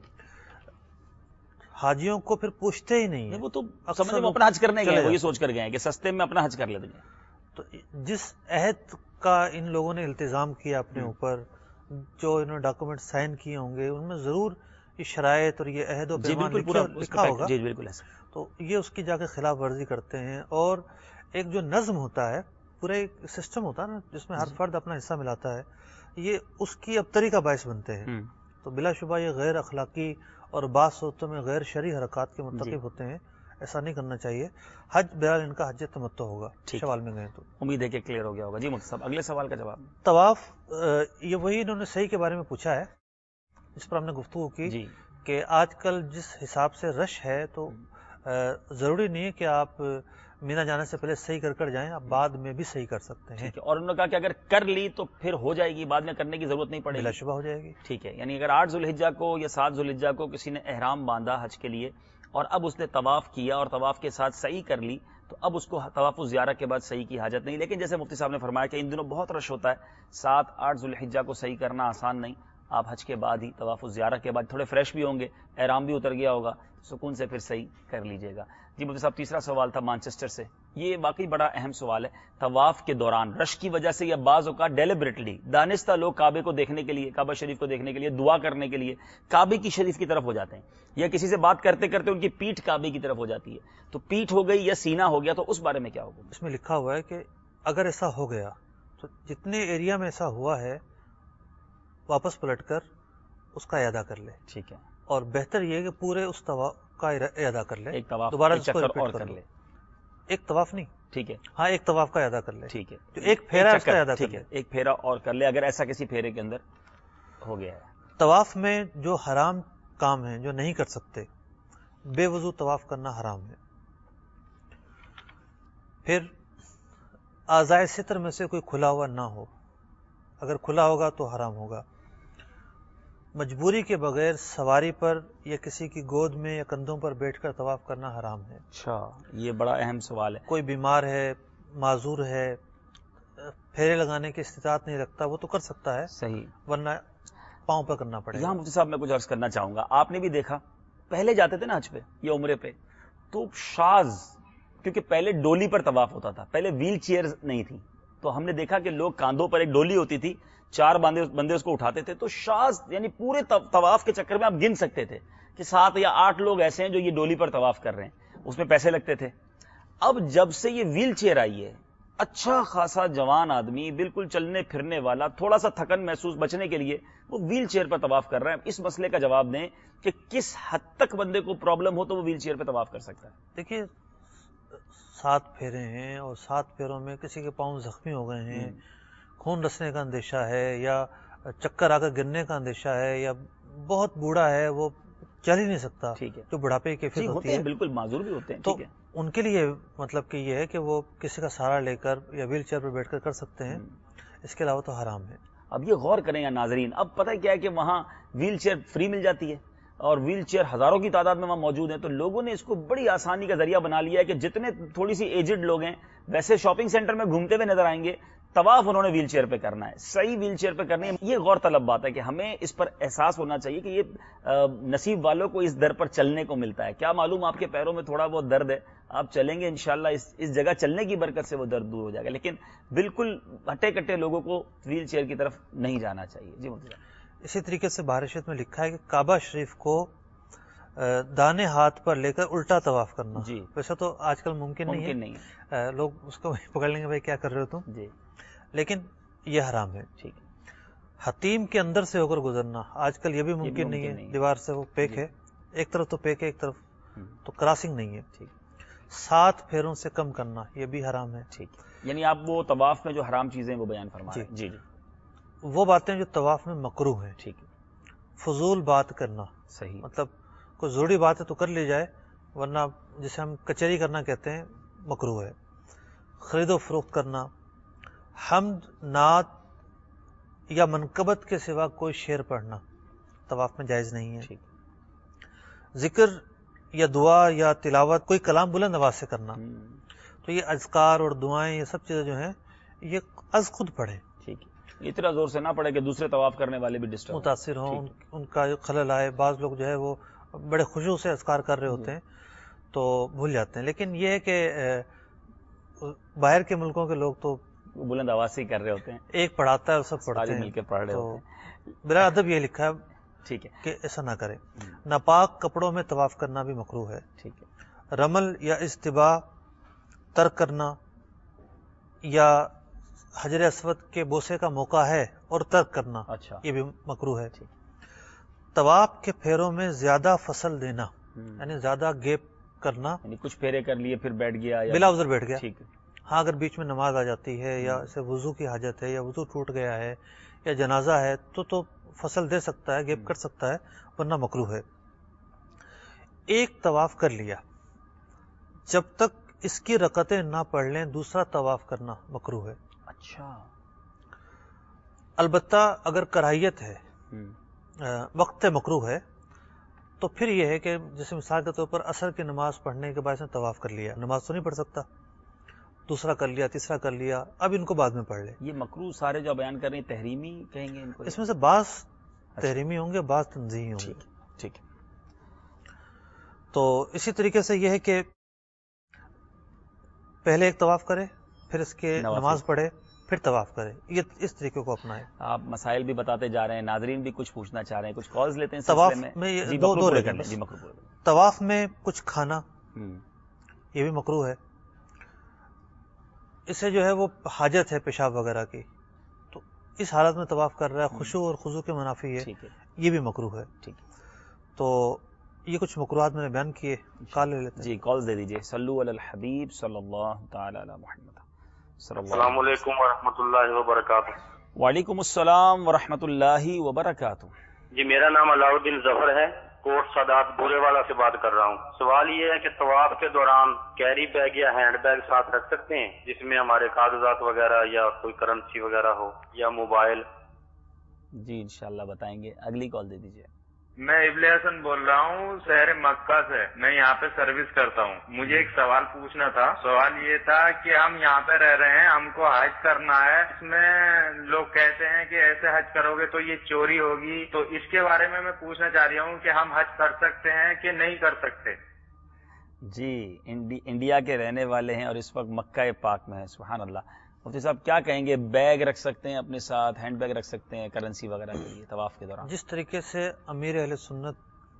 حاجیوں کو پھر پوچھتے ہی نہیں ہیں. وہ تو سمجھیں وہ اپنا حج کرنے گئے، وہ یہ سوچ کر گئے ہیں کہ سستے میں اپنا حج کر لیتے ہیں. تو جس عہد کا ان لوگوں نے التزام کیا اپنے اوپر، جو انہوں نے ڈاکومنٹ سائن کیے ہوں گے، ان میں ضرور یہ شرائط اور یہ عہد و پیمان لکھا ہوگا. جی بالکل ایسا. تو یہ اس کی جا کے خلاف ورزی کرتے ہیں. اور ایک جو نظم ہوتا ہے، پورا ایک سسٹم ہوتا ہے نا جس میں ہر فرد اپنا حصہ ملاتا ہے. یہ اس کی ابتری کا باعث بنتے ہیں. تو بلا شبہ یہ غیر اخلاقی اور بعض صورتوں میں غیر شرعی حرکات کے مرتکب ہوتے ہیں. ایسا نہیں کرنا چاہیے. حج بہرحال ان کا حج تمتع ہوگا شوال میں گئے تو. امید ہے کہ کلیئر ہو گیا ہوگا. جی مفتی صاحب اگلے سوال کا جواب. طواف یہ وہی انہوں نے صحیح کے بارے میں پوچھا ہے جس پر ہم نے گفتگو کی جی کہ آج کل جس حساب سے رش ہے تو ضروری نہیں ہے کہ آپ مینا جانے سے پہلے صحیح کر کر جائیں, آپ بعد میں بھی صحیح کر سکتے ہیں. اور انہوں نے کہا کہ اگر کر لی تو پھر ہو جائے گی, بعد میں کرنے کی ضرورت نہیں پڑے گی. بلا شبہ ہو جائے گی. ٹھیک ہے, یعنی اگر آٹھ ذوالحجہ کو یا سات ذوالحجہ کو کسی نے احرام باندھا حج کے لیے اور اب اس نے طواف کیا اور طواف کے ساتھ صحیح کر لی تو اب اس کو طواف الزیارہ کے بعد صحیح کی حاجت نہیں. لیکن جیسے مفتی صاحب نے فرمایا کہ ان دنوں بہت رش ہوتا ہے, سات آٹھ ذوالحجہ کو صحیح کرنا آسان نہیں. آپ حج کے بعد ہی طواف الزیارہ کے بعد تھوڑے فریش بھی ہوں گے, احرام بھی اتر گیا ہوگا, سکون سے پھر صحیح کر لیجیے گا. جی مفتی صاحب تیسرا سوال تھا مانچسٹر سے, یہ واقعی بڑا اہم سوال ہے. طواف کے دوران رش کی وجہ سے یا بعض اوقات ڈیلیبریٹلی دانستہ لوگ کعبے کو دیکھنے کے لیے, کعبہ شریف کو دیکھنے کے لیے, دعا کرنے کے لیے کعبے کی شریف کی طرف ہو جاتے ہیں, یا کسی سے بات کرتے کرتے ان کی پیٹھ کعبے کی طرف ہو جاتی ہے. تو پیٹھ ہو گئی یا سینہ ہو گیا, تو اس بارے میں کیا ہوگا؟ اس میں لکھا ہوا ہے کہ اگر ایسا ہو گیا تو جتنے ایریا میں ایسا ہوا ہے واپس پلٹ کر اس کا اعادہ کر لے. ٹھیک ہے, اور بہتر یہ کہ پورے اس طواف کا اعادہ کر لے, ایک طواف دوبارہ ایک چکر اور کر لے. ایک طواف نہیں, ٹھیک ہے, ہاں ایک طواف کا اعادہ کر لے. ٹھیک ہے, جو ایک پھیرا اس کا اعادہ کر لے, ایک پھیرا اور کر لے اگر ایسا کسی پھیرے کے اندر ہو گیا ہے. طواف میں جو حرام کام ہیں جو نہیں کر سکتے, بے وضو طواف کرنا حرام ہے. پھر اعضائے ستر میں سے کوئی کھلا ہوا نہ ہو, اگر کھلا ہوگا تو حرام ہوگا. مجبوری کے بغیر سواری پر یا کسی کی گود میں یا کندھوں پر بیٹھ کر طواف کرنا حرام ہے. اچھا, یہ بڑا اہم سوال ہے. کوئی بیمار ہے, معذور ہے, پھیرے لگانے کی استطاعت نہیں رکھتا, وہ تو کر سکتا ہے, صحیح, ورنہ پاؤں پر کرنا پڑے گا. یہاں مفتی صاحب میں کچھ عرض کرنا چاہوں گا. آپ نے بھی دیکھا پہلے جاتے تھے نا حج پہ یا عمرے پہ, تو شاذ, کیونکہ پہلے ڈولی پر طواف ہوتا تھا, پہلے ویل چیئر نہیں تھی, تو ہم نے دیکھا کہ لوگ کاندھوں پر ایک ڈولی ہوتی تھی, چار بندے بندے اس کو اٹھاتے تھے, تو شاذ یعنی پورے طواف کے چکر میں آپ گن سکتے تھے کہ سات یا آٹھ لوگ ایسے ہیں جو یہ ڈولی پر طواف کر رہے ہیں. اس میں پیسے لگتے تھے. اب جب سے یہ ویل چیئر آئی ہے, اچھا خاصا جوان آدمی بالکل چلنے پھرنے والا, تھوڑا سا تھکن محسوس بچنے کے لیے وہ ویل چیئر پر طواف کر رہا ہے. اس مسئلے کا جواب دیں کہ کس حد تک بندے کو پرابلم ہو تو وہ ویل چیئر پہ طواف کر سکتا ہے. دیکھیے سات پھیرے ہیں اور سات پھیروں میں کسی کے پاؤں زخمی ہو گئے ہیں, خون رسنے کا اندیشہ ہے, یا چکر آ کر گرنے کا اندیشہ ہے, یا بہت بوڑھا ہے وہ چل ہی نہیں سکتا, ٹھیک ہے, جو بڑھاپے کی کیفیت ہوتی ہے, بالکل معذور بھی ہوتے ہیں, تو ٹھیک ہے, ان کے لیے مطلب کہ یہ ہے کہ وہ کسی کا سہارا لے کر یا ویل چیئر پر بیٹھ کر کر سکتے ہیں. اس کے علاوہ تو حرام ہے. اب یہ غور کریں یا ناظرین, اب پتہ کیا ہے کہ وہاں ویل چیئر فری مل جاتی ہے اور ویل چیئر ہزاروں کی تعداد میں وہاں موجود ہیں, تو لوگوں نے اس کو بڑی آسانی کا ذریعہ بنا لیا ہے کہ جتنے تھوڑی سی ایجڈ لوگ ہیں ویسے شاپنگ سینٹر میں گھومتے ہوئے نظر آئیں گے, طواف انہوں نے ویل چیئر پہ کرنا ہے, صحیح ویل چیئر پہ کرنی ہے. یہ غور طلب بات ہے کہ ہمیں اس پر احساس ہونا چاہیے کہ یہ نصیب والوں کو اس در پر چلنے کو ملتا ہے. کیا معلوم آپ کے پیروں میں تھوڑا بہت درد ہے, آپ چلیں گے انشاءاللہ اس اس جگہ چلنے کی برکت سے وہ درد دور ہو جائے گا, لیکن بالکل ہٹے کٹے لوگوں کو ویل چیئر کی طرف نہیں جانا چاہیے. جی مفتی صاحب. اسی طریقے سے بارشت میں لکھا ہے کہ کعبہ شریف کو دانے ہاتھ پر لے کر الٹا طواف کرنا. جی, ویسے تو آج کل ممکن نہیں ہے, نہیں ہے, لوگ اس کو پکڑ لیں گے بھائی کیا کر رہے ہو تم, جی, لیکن یہ حرام ہے. ٹھیک ہے. حتیم کے اندر سے ہو کر گزرنا آج کل یہ بھی ممکن نہیں ہے, دیوار سے وہ پیک ہے, ایک طرف تو پیک ہے ایک طرف تو کراسنگ نہیں ہے. ٹھیک. سات پھیروں سے کم کرنا یہ بھی حرام ہے. ٹھیک, یعنی آپ وہ طواف میں جو حرام چیزیں وہ بیان فرما رہے ہیں. جی جی, وہ باتیں جو طواف میں مکروہ ہیں. ٹھیک ہے. فضول بات کرنا, صحیح, مطلب کوئی ضروری بات ہے تو کر لی جائے, ورنہ جسے ہم کچہری کرنا کہتے ہیں مکروہ ہے. خرید و فروخت کرنا, حمد نعت یا منقبت کے سوا کوئی شعر پڑھنا طواف میں جائز نہیں ہے. ٹھیک. ذکر یا دعا یا تلاوت کوئی کلام بلند آواز سے کرنا, تو یہ اذکار اور دعائیں یہ سب چیزیں جو ہیں یہ از خود پڑھیں. ٹھیک ہے, اتنا زور سے نہ پڑے کہ دوسرے طواف کرنے والے بھی ڈسٹرب متاثر ہوں, ان کا خلل آئے. بعض لوگ جو ہے وہ بڑے خشوع سے اذکار کر رہے ہوتے ہیں تو بھول جاتے ہیں, لیکن یہ ہے کہ باہر کے ملکوں کے لوگ تو بلند آواز سے ہی کر رہے ہوتے ہیں, ایک پڑھاتا ہے اور سب پڑھتے ہیں, مل کے پڑھ رہے ہوتے ہیں. بلا ادب یہ لکھا ہے ٹھیک ہے کہ ایسا نہ کرے. ناپاک کپڑوں میں طواف کرنا بھی مکروہ ہے. ٹھیک ہے. رمل یا اجتباء ترک کرنا یا حجر اسود کے بوسے کا موقع ہے اور ترک کرنا اچھا یہ بھی مکروہ ہے. طواف کے پھیروں میں زیادہ فصل دینا یعنی زیادہ گیپ کرنا، یعنی کچھ پھیرے کر لیے پھر بیٹھ گیا بلا عذر بیٹھ گیا. ٹھیک ہے. ہاں اگر بیچ میں نماز آ جاتی ہے یا اسے وضو کی حاجت ہے یا وضو ٹوٹ گیا ہے یا جنازہ ہے تو تو فصل دے سکتا ہے، گیپ کر سکتا ہے، ورنہ مکروہ ہے. ایک طواف کر لیا، جب تک اس کی رکعتیں نہ پڑھ لیں دوسرا طواف کرنا مکروہ ہے. اچھا. البتہ اگر کراہیت ہے، وقت مکروہ ہے، تو پھر یہ ہے کہ جیسے مثال کے طور پر عصر کی نماز پڑھنے کے بعد اس نے طواف کر لیا، نماز تو نہیں پڑھ سکتا، دوسرا کر لیا، تیسرا کر لیا، اب ان کو بعد میں پڑھ لے. یہ مکروہ سارے جو بیان کر رہے ہیں تحریمی کہیں گے ان کو؟ اس میں سے بعض تحریمی ہوں گے، بعض تنزیہی ہوں گے. ٹھیک ہے. تو اسی طریقے سے یہ ہے کہ پہلے ایک طواف کرے، پھر اس کے نماز پڑھے، پھر طواف کرے، یہ اس طریقے کو اپنائے. آپ مسائل بھی بتاتے جا رہے ہیں، ناظرین بھی کچھ پوچھنا چاہ رہے ہیں، کچھ کالز لیتے ہیں. طواف میں دو دو رہ گئے. طواف میں کچھ کھانا یہ بھی مکروہ ہے. اسے جو ہے وہ حاجت ہے پیشاب وغیرہ کی، تو اس حالت میں طواف کر رہا ہے، خشوع اور خضوع کے منافی ہے، یہ بھی مکروہ ہے. ٹھیک. تو یہ کچھ مکروہات میں نے بیان کیے. کال لے لیتے ہیں. جی کالز دے دیجیے. صلو علی الحبیب صلی اللہ تعالی علی محمد. السلام علیکم ورحمۃ اللہ وبرکاتہ. وعلیکم السلام ورحمۃ اللہ وبرکاتہ. جی میرا نام علاؤدین ظفر ہے، کوٹ سادات بورے والا سے بات کر رہا ہوں. سوال یہ ہے کہ طواف کے دوران کیری بیگ یا ہینڈ بیگ ساتھ رکھ سکتے ہیں جس میں ہمارے کاغذات وغیرہ یا کوئی کرنسی وغیرہ ہو یا موبائل؟ جی انشاءاللہ بتائیں گے. اگلی کال دے دیجیے. میں ابلی حسن بول رہا ہوں شہر مکہ سے. میں یہاں پہ سروس کرتا ہوں. مجھے ایک سوال پوچھنا تھا. سوال یہ تھا کہ ہم یہاں پہ رہ رہے ہیں، ہم کو حج کرنا ہے. اس میں لوگ کہتے ہیں کہ ایسے حج کرو گے تو یہ چوری ہوگی، تو اس کے بارے میں میں پوچھنا چاہ رہی ہوں کہ ہم حج کر سکتے ہیں کہ نہیں کر سکتے؟ جی انڈیا کے رہنے والے ہیں اور اس وقت مکہ پاک میں ہیں. سبحان اللہ. مفتی صاحب کیا کہیں گے؟ بیگ رکھ سکتے ہیں اپنے ساتھ، ہینڈ بیگ رکھ سکتے ہیں کرنسی وغیرہ کے لیے طواف کے دوران؟ جس طریقے سے امیر اہل سنت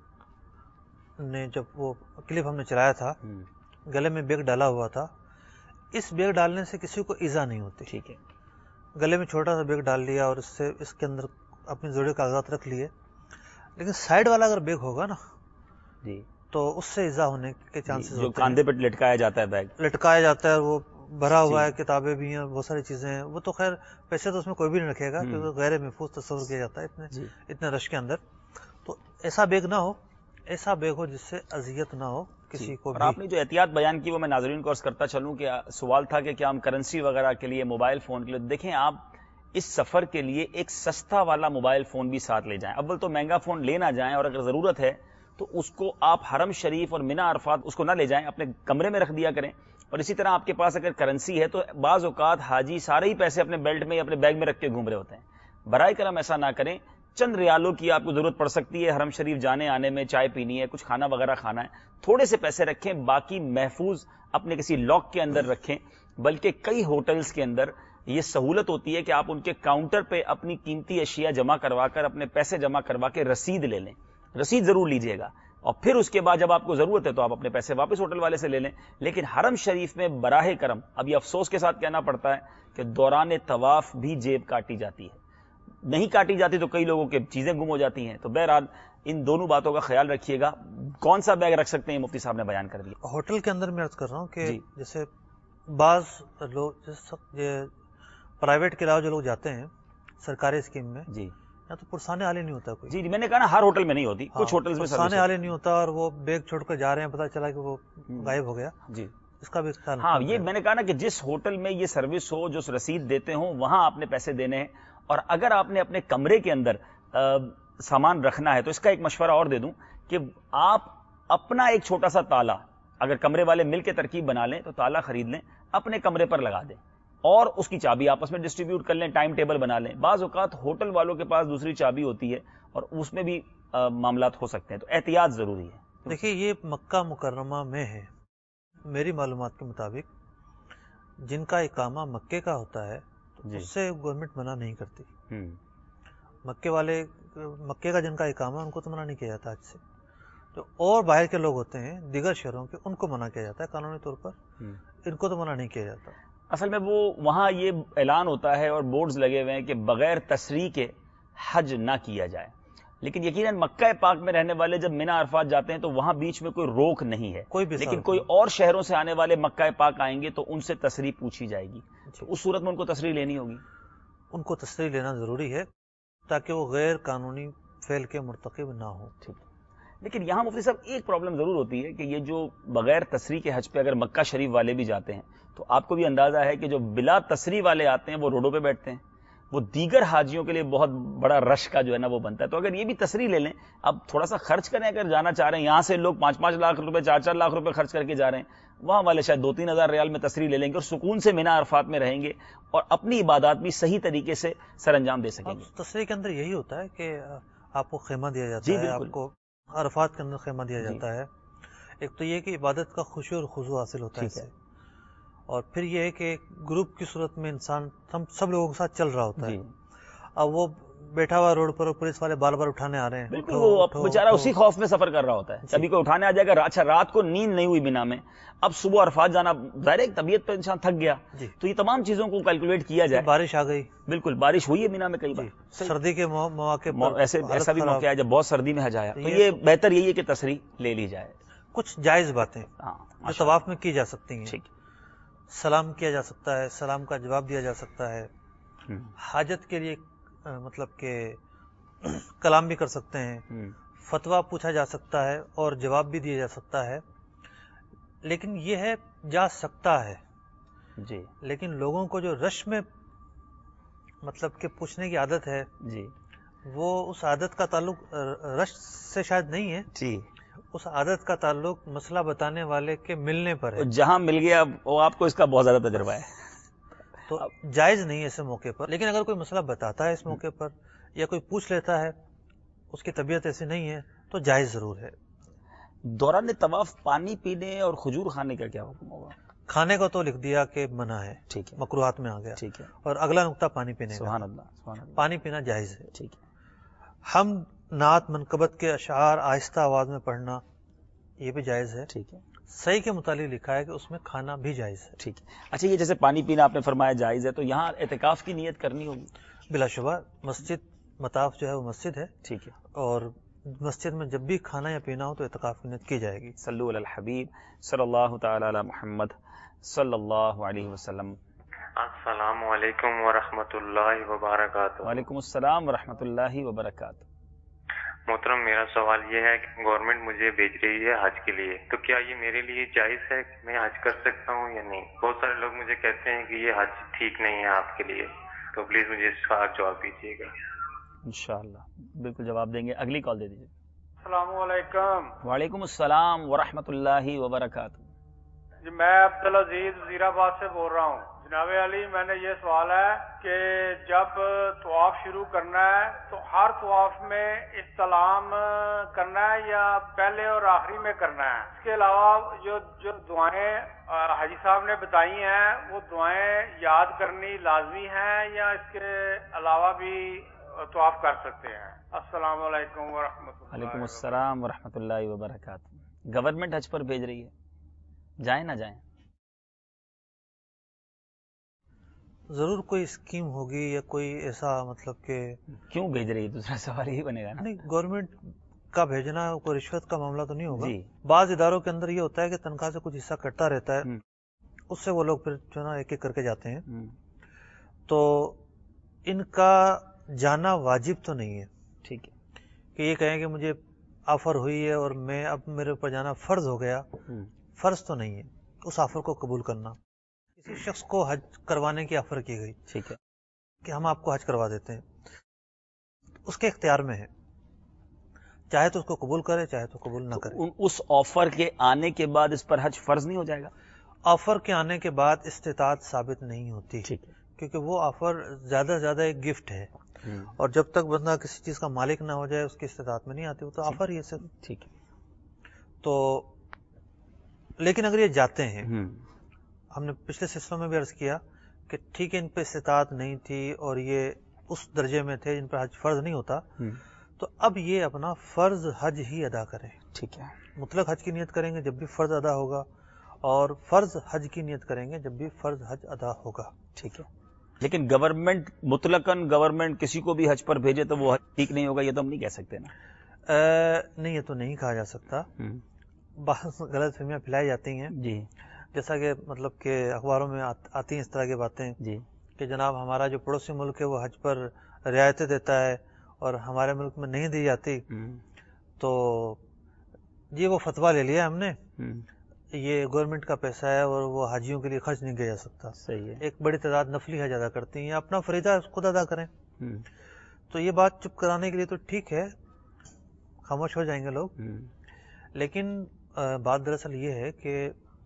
نے جب وہ کلپ ہم نے چلایا تھا، گلے میں بیگ ڈالا ہوا تھا، اس بیگ ڈالنے سے کسی کو ایذا نہیں ہوتی. ٹھیک ہے. گلے میں چھوٹا سا بیگ ڈال لیا اور اس سے اس کے اندر اپنے ضروری کاغذات رکھ لیے، لیکن سائڈ والا اگر بیگ ہوگا نا جی تو اس سے ایذا ہونے کے چانسز جو کاندھے پہ لٹکایا جاتا ہے، بیگ لٹکایا جاتا ہے، وہ بھرا ہوا ہے، کتابیں بھی ہیں، بہت ساری چیزیں ہیں. وہ تو خیر پیسے تو اس میں کوئی بھی نہیں رکھے گا کیونکہ غیر محفوظ تصور کیا جاتا ہے اتنے اتنے رش کے اندر. تو ایسا بیگ نہ ہو، ایسا بیگ ہو جس سے اذیت نہ ہو کسی کو. آپ نے جو احتیاط بیان کی وہ میں ناظرین کو عرض کرتا چلوں کہ سوال تھا کہ کیا ہم کرنسی وغیرہ کے لیے، موبائل فون کے لیے، دیکھیں آپ اس سفر کے لیے ایک سستا والا موبائل فون بھی ساتھ لے جائیں. اول تو مہنگا فون لے نہ جائیں، اور اگر ضرورت ہے تو اس کو آپ حرم شریف اور مینا عرفات اس کو نہ لے جائیں، اپنے کمرے میں رکھ دیا کریں. اور اسی طرح آپ کے پاس اگر کرنسی ہے تو بعض اوقات حاجی سارے ہی پیسے اپنے بیلٹ میں یا اپنے بیگ میں رکھ کے گھوم رہے ہوتے ہیں. برائے کرم ایسا نہ کریں. چند ریالوں کی آپ کو ضرورت پڑ سکتی ہے حرم شریف جانے آنے میں، چائے پینی ہے، کچھ کھانا وغیرہ کھانا ہے، تھوڑے سے پیسے رکھیں، باقی محفوظ اپنے کسی لاک کے اندر رکھیں. بلکہ کئی ہوٹلز کے اندر یہ سہولت ہوتی ہے کہ آپ ان کے کاؤنٹر پہ اپنی قیمتی اشیاء جمع کروا کر، اپنے پیسے جمع کروا کے رسید لے لیں. رسید ضرور لیجئے گا، اور پھر اس کے بعد جب آپ کو ضرورت ہے تو آپ اپنے پیسے واپس ہوٹل والے سے لے لیں. لیکن حرم شریف میں براہ کرم، اب یہ افسوس کے ساتھ کہنا پڑتا ہے کہ دوران طواف بھی جیب کاٹی جاتی ہے. نہیں کاٹی جاتی تو کئی لوگوں کے چیزیں گم ہو جاتی ہیں. تو بہرحال ان دونوں باتوں کا خیال رکھیے گا. کون سا بیگ رکھ سکتے ہیں مفتی صاحب نے بیان کر دیا. ہوٹل کے اندر میں عرض کر رہا ہوں کہ جیسے بعض لوگ پرائیویٹ کے علاوہ جو لوگ جاتے ہیں سرکاری اسکیم میں، جی یا تو پرسانے والے نہیں ہوتا کوئی. جی میں نے کہا نا ہر ہوٹل میں نہیں ہوتی، کچھ ہوٹلز میں پرسانے والے نہیں ہوتا، اور وہ بیگ چھوڑ کر جا رہے ہیں، پتہ چلا کہ وہ غائب ہو گیا. جی اس کا بھی خیال. ہاں یہ میں نے کہا نا کہ جس ہوٹل میں یہ سروس ہو، جو رسید دیتے ہوں، وہاں آپ نے پیسے دینے ہیں. اور اگر آپ نے اپنے کمرے کے اندر سامان رکھنا ہے تو اس کا ایک مشورہ اور دے دوں کہ آپ اپنا ایک چھوٹا سا تالا، اگر کمرے والے مل کے ترکیب بنا لیں تو تالا خرید لیں، اپنے کمرے پر لگا دیں، اور اس کی چابی آپس میں ڈسٹریبیوٹ کر لیں، ٹائم ٹیبل بنا لیں. بعض اوقات ہوٹل والوں کے پاس دوسری چابی ہوتی ہے اور اس میں بھی معاملات ہو سکتے ہیں، تو احتیاط ضروری ہے. دیکھیے یہ مکہ مکرمہ میں ہے، میری معلومات کے مطابق جن کا اقامہ مکے کا ہوتا ہے تو اس سے گورنمنٹ منع نہیں کرتی. مکے والے مکے کا جن کا اقامہ ان کو تو منع نہیں کیا جاتا آج سے. جو اور باہر کے لوگ ہوتے ہیں دیگر شہروں کے، ان کو منع کیا جاتا ہے قانونی طور پر، ان کو تو منع نہیں کیا جاتا. اصل میں وہ وہاں یہ اعلان ہوتا ہے اور بورڈز لگے ہوئے ہیں کہ بغیر تسریح کے حج نہ کیا جائے، لیکن یقیناً مکہ پاک میں رہنے والے جب مینا عرفات جاتے ہیں تو وہاں بیچ میں کوئی روک نہیں ہے، کوئی بھی لیکن کوئی اور شہروں سے آنے والے مکہ پاک آئیں گے تو ان سے تسریح پوچھی جائے گی، تو اس صورت میں ان کو تسریح لینی ہوگی. ان کو تسریح لینا ضروری ہے تاکہ وہ غیر قانونی فعل کے مرتکب نہ ہو. ٹھیک ہے، لیکن یہاں مفتی صاحب ایک پرابلم ضرور ہوتی ہے کہ یہ جو بغیر تسریح کے حج پہ اگر مکہ شریف والے بھی جاتے ہیں تو آپ کو بھی اندازہ ہے کہ جو بلا تسریح والے آتے ہیں وہ روڈوں پہ بیٹھتے ہیں، وہ دیگر حاجیوں کے لیے بہت بڑا رش کا جو ہے نا وہ بنتا ہے. تو اگر یہ بھی تسریح لے لیں، اب تھوڑا سا خرچ کریں، اگر جانا چاہ رہے ہیں یہاں سے لوگ پانچ پانچ لاکھ روپے چار چار لاکھ روپے خرچ کر کے جا رہے ہیں، وہاں والے شاید دو تین ہزار ریال میں تسریح لے لیں گے اور سکون سے مینا عرفات میں رہیں گے اور اپنی عبادات بھی صحیح طریقے سے سر انجام دے سکیں گے. تسریح کے اندر یہی ہوتا ہے کہ آپ کو خیمہ دیا جاتا جی ہے، بالکل. آپ کو عرفات کے اندر خیمہ دیا جاتا ہے. ایک تو یہ کہ عبادت کا خشوع اور خضوع حاصل ہوتا ہے اس سے، اور پھر یہ ہے کہ گروپ کی صورت میں انسان سب لوگوں کے ساتھ چل رہا ہوتا ہے. اب وہ بیٹھا ہوا روڈ پر پولیس والے بار بار اٹھانے آ رہے ہیں، بالکل وہ بیچارہ اسی خوف میں سفر کر رہا ہوتا ہے، کبھی کوئی اٹھانے آ جائے گا. اچھا رات کو نیند نہیں ہوئی مینا میں، اب صبح عرفات جانا، ظاہر ہے طبیعت پہ انسان تھک گیا، تو یہ تمام چیزوں کو کیلکولیٹ کیا جائے. بارش آ گئی، بالکل بارش ہوئی ہے مینا میں کئی بار، سردی کے مواقع پر ایسے ایسا بھی موقع ہے جب بہت سردی میں حج آیا، تو یہ بہتر یہی ہے کہ تسریح لے لی جائے. کچھ جائز باتیں جو طواف میں کی جا سکتی ہیں، سلام کیا جا سکتا ہے، سلام کا جواب دیا جا سکتا ہے، حاجت کے لیے مطلب کہ کلام بھی کر سکتے ہیں، فتویٰ پوچھا جا سکتا ہے اور جواب بھی دیا جا سکتا ہے. لیکن یہ ہے جا سکتا ہے جی، لیکن لوگوں کو جو رش میں مطلب کہ پوچھنے کی عادت ہے جی، وہ اس عادت کا تعلق رش سے شاید نہیں ہے جی، اس عادت کا تعلق مسئلہ بتانے والے کے ملنے پر ہے. جہاں مل گیا وہ آپ کو اس کا بہت زیادہ تجربہ ہے، تو جائز نہیں ہے ایسے موقع پر. لیکن اگر کوئی مسئلہ بتاتا ہے اس موقع پر یا کوئی پوچھ لیتا ہے، اس کی طبیعت ایسی نہیں ہے، تو جائز ضرور ہے. دوران طواف پانی پینے اور کھجور کھانے کا کیا حکم ہوگا؟ کھانے کا تو لکھ دیا کہ منع ہے، ٹھیک ہے، مکروہات میں آ گیا. ٹھیک ہے. اور اگلا نقطہ پانی پینے کا. سبحان اللہ، سبحان اللہ. پانی پینا جائز ہے. ٹھیک ہے. ہم نعت منقبت کے اشعار آہستہ آواز میں پڑھنا یہ بھی جائز ہے. ٹھیک ہے. صحیح کے متعلق لکھا ہے کہ اس میں کھانا بھی جائز ہے. ٹھیک ہے. اچھا یہ جیسے پانی پینا آپ نے فرمایا جائز ہے، تو یہاں اعتکاف کی نیت کرنی ہوگی؟ بلا شبہ مسجد مطاف جو ہے وہ مسجد ہے. ٹھیک ہے. اور مسجد میں جب بھی کھانا یا پینا ہو تو اعتکاف کی نیت کی جائے گی. صلو علی الحبیب صلی اللہ تعالی علی محمد صلی اللہ علیہ وسلم. السلام علیکم ورحمۃ اللہ وبرکاتہ. وعلیکم السلام ورحمۃ اللہ وبرکاتہ. محترم میرا سوال یہ ہے کہ گورنمنٹ مجھے بھیج رہی ہے حج کے لیے، تو کیا یہ میرے لیے جائز ہے کہ میں حج کر سکتا ہوں یا نہیں؟ بہت سارے لوگ مجھے کہتے ہیں کہ یہ حج ٹھیک نہیں ہے آپ کے لیے، تو پلیز مجھے اس کا جواب دیجیے گا. انشاءاللہ بالکل جواب دیں گے. اگلی کال دے دیجیے. السلام علیکم. وعلیکم السلام ورحمۃ اللہ وبرکاتہ. جی میں عبدالعزیز وزیر آباد سے بول رہا ہوں. جناب علی میں نے یہ سوال ہے کہ جب طواف شروع کرنا ہے تو ہر طواف میں استلام کرنا ہے یا پہلے اور آخری میں کرنا ہے؟ اس کے علاوہ جو جو دعائیں حاجی صاحب نے بتائی ہیں وہ دعائیں یاد کرنی لازمی ہیں یا اس کے علاوہ بھی طواف کر سکتے ہیں؟ السلام علیکم ورحمۃ اللہ. وعلیکم السلام ورحمۃ اللہ وبرکاتہ. گورنمنٹ حج پر بھیج رہی ہے، جائیں نہ جائیں؟ ضرور کوئی اسکیم ہوگی یا کوئی ایسا مطلب کہ کیوں بھیج رہی ہے، دوسرا سوال یہی بنے گا نا. نہیں، گورنمنٹ کا بھیجنا کوئی رشوت کا معاملہ تو نہیں ہوگا. جی. بعض اداروں کے اندر یہ ہوتا ہے کہ تنخواہ سے کچھ حصہ کٹتا رہتا ہے، اس سے وہ لوگ پھر جو ہے نا ایک ایک کر کے جاتے ہیں. تو ان کا جانا واجب تو نہیں ہے. ٹھیک ہے. کہ یہ کہیں کہ مجھے آفر ہوئی ہے اور میں اب میرے اوپر جانا فرض ہو گیا، فرض تو نہیں ہے اس آفر کو قبول کرنا. کسی شخص کو حج کروانے کی آفر کی گئی، ٹھیک ہے، کہ ہم آپ کو حج کروا دیتے ہیں، اس کے اختیار میں ہے، چاہے تو اس کو قبول کرے چاہے تو قبول نہ کرے. اس آفر کے آنے کے بعد اس پر حج فرض نہیں ہو جائے گا؟ آفر کے آنے کے بعد استطاعت ثابت نہیں ہوتی. ٹھیک ہے. کیونکہ وہ آفر زیادہ سے زیادہ ایک گفٹ ہے، اور جب تک بندہ کسی چیز کا مالک نہ ہو جائے اس کی استطاعت میں نہیں آتی، وہ تو آفر ہی ہے صرف. ٹھیک ہے. تو لیکن اگر یہ جاتے ہیں، ہم نے پچھلے سلسلوں میں بھی عرض کیا کہ ٹھیک ہے ان پہ استطاعت نہیں تھی اور یہ اس درجے میں تھے جن پر حج فرض نہیں ہوتا، تو اب یہ اپنا فرض حج ہی ادا کریں. ٹھیک ہے. مطلق حج کی نیت کریں گے جب بھی فرض ادا ہوگا، اور فرض حج کی نیت کریں گے جب بھی فرض حج ادا ہوگا. ٹھیک ہے. لیکن گورنمنٹ مطلقاً گورنمنٹ کسی کو بھی حج پر بھیجے تو وہ ٹھیک نہیں ہوگا، یہ تو ہم نہیں کہہ سکتے نا. نہیں، یہ تو نہیں کہا جا سکتا. بعض غلط فہمیاں پھیلائی جاتی ہیں جی، جیسا کہ مطلب کہ اخباروں میں آتی ہیں اس طرح کی باتیں جی کہ جناب ہمارا جو پڑوسی ملک ہے وہ حج پر رعایتیں دیتا ہے اور ہمارے ملک میں نہیں دی جاتی. تو جی وہ فتویٰ لے لیا ہم نے، یہ گورنمنٹ کا پیسہ ہے اور وہ حاجیوں کے لیے خرچ نہیں کیا جا سکتا. صحیح ہے. ایک بڑی تعداد نفلی حج ادا کرتی ہیں یا اپنا فریضہ خود ادا کریں. تو یہ بات چپ کرانے کے لیے تو ٹھیک ہے، خاموش ہو جائیں گے لوگ. لیکن بات دراصل یہ ہے کہ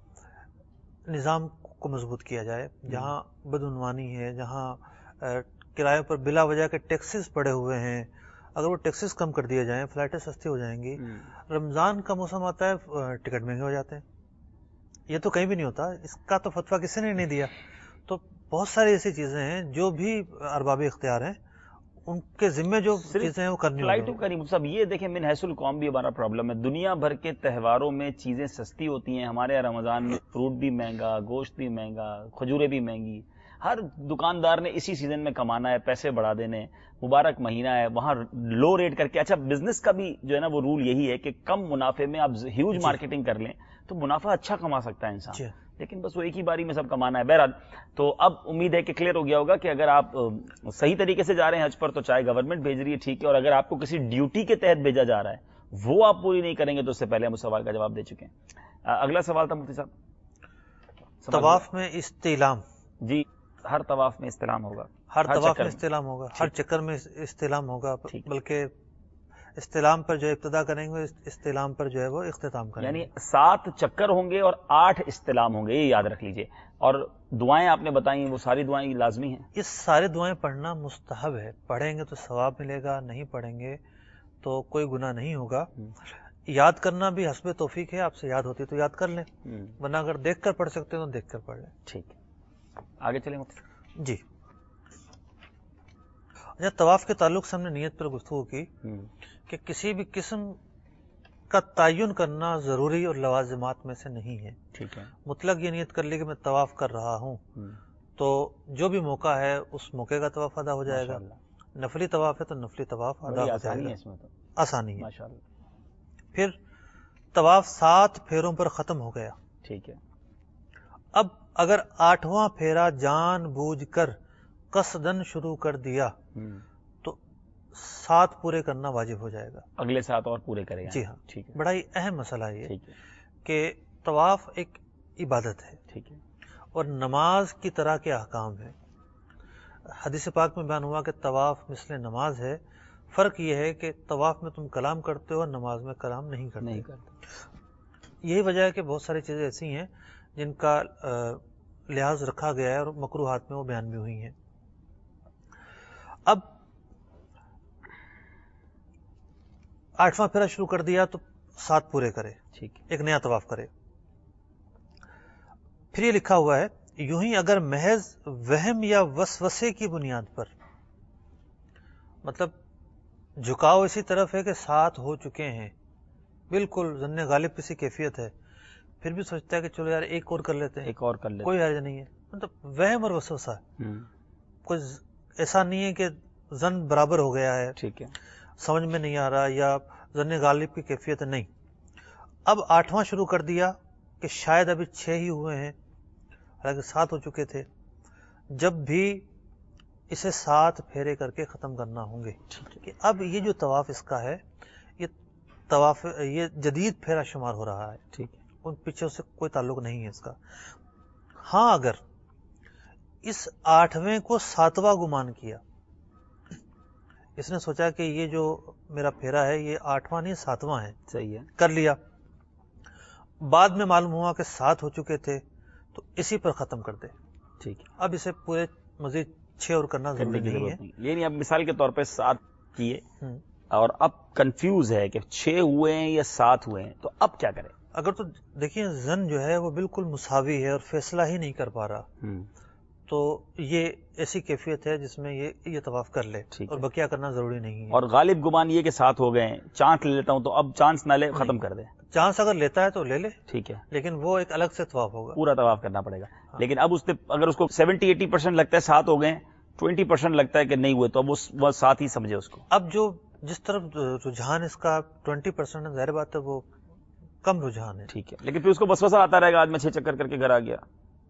نظام کو مضبوط کیا جائے. جہاں بدعنوانی ہے، جہاں کرایوں پر بلا وجہ کے ٹیکسز پڑے ہوئے ہیں، اگر وہ ٹیکسز کم کر دیے جائیں، فلائٹیں سستی ہو جائیں گی. رمضان کا موسم آتا ہے ٹکٹ مہنگے ہو جاتے ہیں. یہ تو کہیں بھی نہیں ہوتا، اس کا تو فتویٰ کسی نے نہیں دیا. تو بہت ساری ایسی چیزیں ہیں جو بھی ارباب اختیار ہیں ان کے ذمے جو چیزیں ہیں وہ کرنی ہوگی. فلائٹوں کا نہیں صاحب، یہ دیکھیں من حیث القوم بھی ہمارا پرابلم ہے. دنیا بھر کے تہواروں میں چیزیں سستی ہوتی ہیں، ہمارے یہاں رمضان میں فروٹ بھی مہنگا، گوشت بھی مہنگا، کھجوریں بھی مہنگی. ہر دکاندار نے اسی سیزن میں کمانا ہے، پیسے بڑھا دینے، مبارک مہینہ ہے، وہاں لو ریٹ کر کے. اچھا بزنس کا بھی جو ہے نا وہ رول یہی ہے کہ کم منافع میں آپ ہیوج مارکیٹنگ کر لیں تو منافع اچھا کما سکتا ہے انسان. لیکن بس وہ ایک ہی باری میں سب کمانا ہے. بہرحال تو اب امید ہے کہ کلیئر ہو گیا ہوگا کہ اگر آپ صحیح طریقے سے جا رہے ہیں حج پر تو چاہے گورنمنٹ بھیج رہی ہے ٹھیک ہے، اور اگر آپ کو کسی ڈیوٹی کے تحت بھیجا جا رہا ہے وہ آپ پوری نہیں کریں گے تو اس سے پہلے ہم اس سوال کا جواب دے چکے ہیں. اگلا سوال تھا مفتی صاحب. طواف میں استعلام. جی، ہر طواف میں استعلام ہوگا، ہر طواف میں استعلام ہوگا، ہر چکر میں استعلام ہوگا. بلکہ استعلام پر جو ابتدا کریں گے استعلام پر جو ہے وہ اختتام کریں گے. یعنی سات چکر ہوں گے اور آٹھ استعلام ہوں گے، یہ یاد رکھ لیجئے. اور دعائیں آپ نے بتائیں وہ ساری دعائیں لازمی ہیں. یہ ساری دعائیں پڑھنا مستحب ہے. پڑھیں گے تو ثواب ملے گا، نہیں پڑھیں گے تو کوئی گناہ نہیں ہوگا. یاد کرنا بھی حسب توفیق ہے، آپ سے یاد ہوتی تو یاد کر لیں، ورنہ اگر دیکھ کر پڑھ سکتے ہیں تو دیکھ کر پڑھ لیں. ٹھیک ہے، آگے چلیں. جی اچھا، طواف کے تعلق سے ہم نے نیت پر گفتگو کی کہ کسی بھی قسم کا تعین کرنا ضروری اور لوازمات میں سے نہیں ہے. ٹھیک ہے. مطلق یہ نیت کر لی کہ میں طواف کر رہا ہوں تو جو بھی موقع ہے اس موقع کا طواف ادا ہو جائے گا. نفلی طواف ہے تو نفلی طواف ادا ہو جائے گا. اس میں تو آسانی ہے. پھر طواف سات پھیروں پر ختم ہو گیا. ٹھیک ہے. اب اگر آٹھواں پھیرا جان بوجھ کر قصدن شروع کر دیا تو سات پورے کرنا واجب ہو جائے گا. اگلے سات اور پورے کرے گا. جی ہاں. ٹھیک ہے. بڑا ہی اہم مسئلہ یہ کہ طواف ایک عبادت ہے. ٹھیک ہے. اور نماز کی طرح کے احکام ہے. حدیث پاک میں بیان ہوا کہ طواف مثل نماز ہے. فرق یہ ہے کہ طواف میں تم کلام کرتے ہو اور نماز میں کلام نہیں کرتے. نہیں کرتے. یہی وجہ ہے کہ بہت ساری چیزیں ایسی ہیں جن کا لحاظ رکھا گیا ہے اور مکروہات میں وہ بیان بھی ہوئی ہیں. اب آٹھواں پھیرا شروع کر دیا تو سات پورے کرے. ٹھیک. ایک نیا طواف کرے. پھر یہ لکھا ہوا ہے یوں ہی اگر محض وہم یا وسوسے کی بنیاد پر، مطلب جھکاؤ اسی طرف ہے کہ سات ہو چکے ہیں، بالکل ظن غالب کسی کیفیت ہے، پھر بھی سوچتا ہے کہ چلو یار ایک اور کر لیتے ہیں، ایک اور کر لیتے، کوئی حرج نہیں ہے. مطلب وہم اور وسوسہ کوئی ایسا نہیں ہے کہ ظن برابر ہو گیا ہے، ٹھیک ہے، سمجھ میں نہیں آ رہا یا ظن غالب کی کیفیت نہیں. اب آٹھواں شروع کر دیا کہ شاید ابھی چھ ہی ہوئے ہیں حالانکہ سات ہو چکے تھے. جب بھی اسے سات پھیرے کر کے ختم کرنا ہوں گے. کہ اب یہ جو طواف اس کا ہے یہ طواف یہ جدید پھیرا شمار ہو رہا ہے. ٹھیک ہے. ان پیچھے سے کوئی تعلق نہیں ہے اس کا. ہاں اگر اس آٹھویں کو ساتواں گمان کیا، اس نے سوچا کہ یہ جو میرا پھیرا ہے یہ آٹھواں نہیں ساتواں ہے، صحیح ہے، کر لیا، بعد میں معلوم ہوا کہ سات ہو چکے تھے تو اسی پر ختم کر دے. ٹھیک ہے. اب اسے پورے مزید چھ اور کرنا ضروری نہیں ہے. یہ نہیں اب مثال کے طور پہ سات کیے اور اب کنفیوز ہے کہ چھ ہوئے ہیں یا سات ہوئے ہیں تو اب کیا کرے؟ اگر تو دیکھیے زن جو ہے وہ بالکل مساوی ہے اور فیصلہ ہی نہیں کر پا رہا تو یہ ایسی کیفیت ہے جس میں یہ یہ طواف کر لے اور بقیہ کرنا ضروری نہیں ہے. اور غالب گمان یہ کہ ساتھ ہو گئے ہیں، چانس لے لیتا ہوں تو اب چانس نہ لے، ختم کر دے. چانس اگر لیتا ہے تو لے لے، ٹھیک ہے، لیکن وہ ایک الگ سے طواف ہوگا، پورا طواف کرنا پڑے گا. لیکن اب اس نے اگر اس کو سیونٹی ایٹی پرسینٹ لگتا ہے ساتھ ہو گئے، ٹوینٹی پرسینٹ لگتا ہے کہ نہیں ہوئے، تو اب وہ ساتھ ہی سمجھے اس کو. اب جو جس طرف رجحان اس کا ٹوینٹی پرسینٹ ہے، ظاہر بات ہے وہ کم رجحان ہے. ٹھیک ہے، لیکن پھر اس کو وسوسہ آتا رہے گا، آج میں چھ چکر کر کے گھر آ گیا.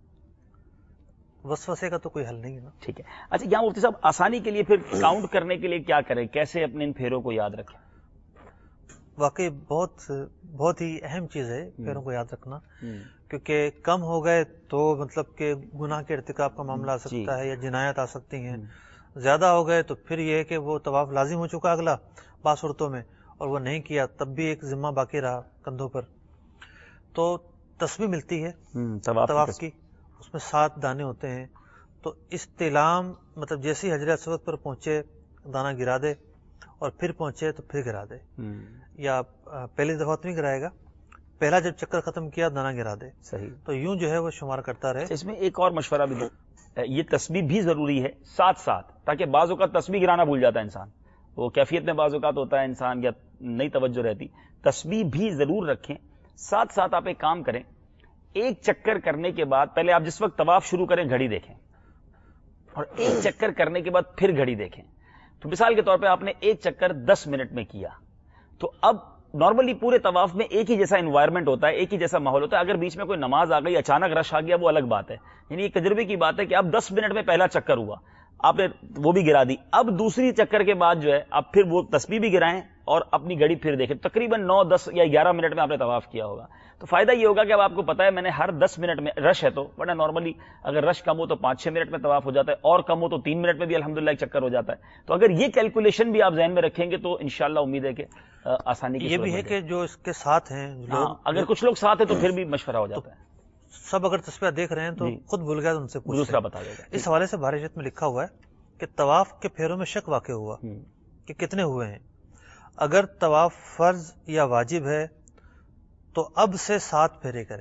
وسوسے کا تو کوئی حل نہیں ہے نا. ٹھیک ہے. اچھا یہاں مفتی صاحب آسانی کے لیے پھر کاؤنٹ کرنے کے لیے کیا کریں، کیسے اپنے ان پھیروں کو یاد رکھیں؟ واقعی بہت بہت ہی اہم چیز ہے پھیروں کو یاد رکھنا، کیونکہ کم ہو گئے تو مطلب کہ گناہ کے ارتکاب کا معاملہ آ سکتا ہے یا جنایت آ سکتی ہیں. زیادہ ہو گئے تو پھر یہ ہے کہ وہ طواف لازم ہو چکا اگلا بعض صورتوں میں، اور وہ نہیں کیا تب بھی ایک ذمہ باقی رہا کندھوں پر. تو تسبیح ملتی ہے طواف کی، اس میں سات دانے ہوتے ہیں. تو استلام مطلب جیسے حجر اسود پر پہنچے دانہ گرا دے، اور پھر پہنچے تو پھر گرا دے، یا پہلی دفعہ تو نہیں گرائے گا، پہلا جب چکر ختم کیا دانہ گرا دے. صحیح. تو یوں جو ہے وہ شمار کرتا رہے. اس میں ایک اور مشورہ بھی دو، یہ تسبیح بھی ضروری ہے ساتھ ساتھ، تاکہ بعض اوقات تسبیح گرانا بھول جاتا ہے انسان، وہ کیفیت میں بعض اوقات ہوتا ہے انسان یا نئی توجہ رہتی. تسبیح بھی ضرور رکھیں ساتھ ساتھ. آپ ایک کام کریں، ایک چکر کرنے کے بعد پہلے آپ جس وقت طواف شروع کریں گھڑی دیکھیں، اور ایک چکر کرنے کے بعد پھر گھڑی دیکھیں. تو مثال کے طور پہ آپ نے ایک چکر دس منٹ میں کیا، تو اب نارملی پورے طواف میں ایک ہی جیسا انوائرمنٹ ہوتا ہے، ایک ہی جیسا ماحول ہوتا ہے. اگر بیچ میں کوئی نماز آ گئی، اچانک رش آ گیا، وہ الگ بات ہے. یعنی ایک تجربے کی بات ہے کہ اب دس منٹ میں پہلا چکر ہوا، آپ نے وہ بھی گرا دی. اب دوسری چکر کے بعد جو ہے آپ پھر وہ تسبیح بھی گرائیں اور اپنی گھڑی پھر دیکھیں. تقریباً نو دس یا گیارہ منٹ میں آپ نے طواف کیا ہوگا. تو فائدہ یہ ہوگا کہ اب آپ کو پتا ہے میں نے ہر دس منٹ میں رش ہے، تو ورنہ نارملی اگر رش کم ہو تو پانچ چھ منٹ میں طواف ہو جاتا ہے، اور کم ہو تو تین منٹ میں بھی الحمدللہ ایک چکر ہو جاتا ہے. تو اگر یہ کیلکولیشن بھی آپ ذہن میں رکھیں گے تو انشاءاللہ امید ہے کہ آسانی کی یہ بھی ہے کہ جو اس کے ساتھ ہیں لوگ، اگر کچھ لوگ ساتھ ہیں تو پھر بھی مشورہ ہو جاتا ہے. سب اگر تسبیح دیکھ رہے ہیں تو خود بھول گیا تو ان سے پوچھ دوسرا بتا دے گا. اس حوالے سے بہار شریعت میں لکھا ہوا ہے کہ طواف کے پھیروں میں شک واقع ہوا کہ کتنے ہوئے ہیں. اگر طواف فرض یا واجب ہے تو اب سے سات پھیرے کرے،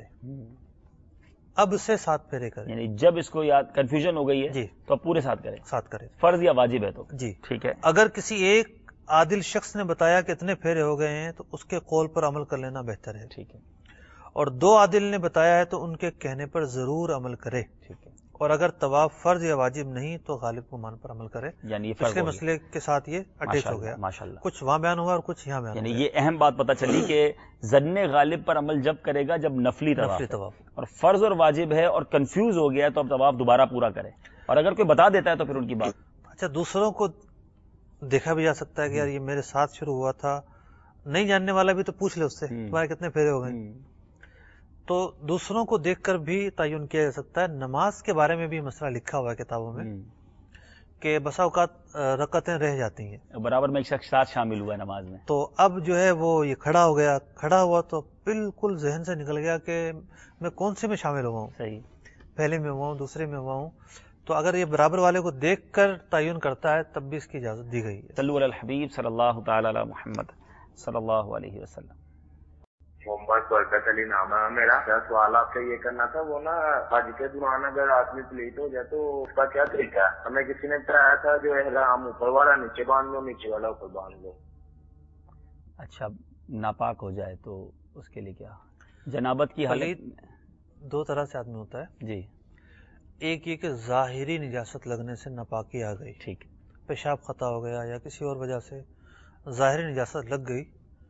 اب سے سات پھیرے کرے. یعنی جب اس کو یاد کنفیوژن ہو گئی ہے جی تو اب پورے ساتھ کرے، ساتھ کرے، فرض یا واجب ہے تو جی ٹھیک ہے. اگر کسی ایک عادل شخص نے بتایا کہ اتنے پھیرے ہو گئے ہیں تو اس کے قول پر عمل کر لینا بہتر ہے. ٹھیک ہے. اور دو عادل نے بتایا ہے تو ان کے کہنے پر ضرور عمل کرے. ٹھیک ہے. اور اگر طواف فرض یا واجب نہیں تو غالب گمان پر عمل کرے. یعنی پچھلے مسئلے کے ساتھ یہ اٹیچ ہو گیا. ماشاءاللہ. کچھ وہاں بیان ہوا اور کچھ یہاں بیان یعنی ہوا. یہ اہم بات پتہ چلی کہ ظن غالب پر عمل جب کرے گا جب نفلی طواف، اور فرض اور واجب ہے اور کنفیوز ہو گیا تو اب طواف دوبارہ پورا کرے. اور اگر کوئی بتا دیتا ہے تو پھر ان کی بات. اچھا دوسروں کو دیکھا بھی جا سکتا ہے کہ یار یہ میرے ساتھ شروع ہوا تھا، نہیں جاننے والا بھی تو پوچھ لے اس سے تمہارے کتنے پھیرے ہو گئے. تو دوسروں کو دیکھ کر بھی تعین کیا جا سکتا ہے. نماز کے بارے میں بھی مسئلہ لکھا ہوا ہے کتابوں میں کہ بسا اوقات رکعتیں رہ جاتی ہیں، برابر میں ایک شخص ساتھ شامل ہوا ہے نماز میں، تو اب جو ہے وہ یہ کھڑا ہو گیا، کھڑا ہوا تو بالکل ذہن سے نکل گیا کہ میں کون سے میں شامل ہوا ہوں. صحیح. پہلے میں ہوا ہوں، دوسرے میں ہوا ہوں. تو اگر یہ برابر والے کو دیکھ کر تعین کرتا ہے تب بھی اس کی اجازت دی گئی ہے. صلو علی الحبیب صلی اللہ تعالی علی محمد صلی اللہ علیہ وسلم. محمد برکت علی نام ہے میرا. میرا سوال آپ سے یہ کرنا تھا، وہ نا حج کے دوران اگر آدمی پلیٹ ہو جائے تو اس کا کیا طریقہ ہے؟ ہمیں کسی نے بتایا تھا جو احرام اوپر والا نیچے باندھ لو، نیچے والا اوپر باندھ لو. اچھا ناپاک ہو جائے تو اس کے لیے کیا؟ جنابت کی حالت دو طرح سے آدمی ہوتا ہے جی. ایک یہ کہ ظاہری نجاست لگنے سے ناپاکی آ گئی، ٹھیک، پیشاب خطا ہو گیا یا کسی اور وجہ سے ظاہری نجاست لگ گئی،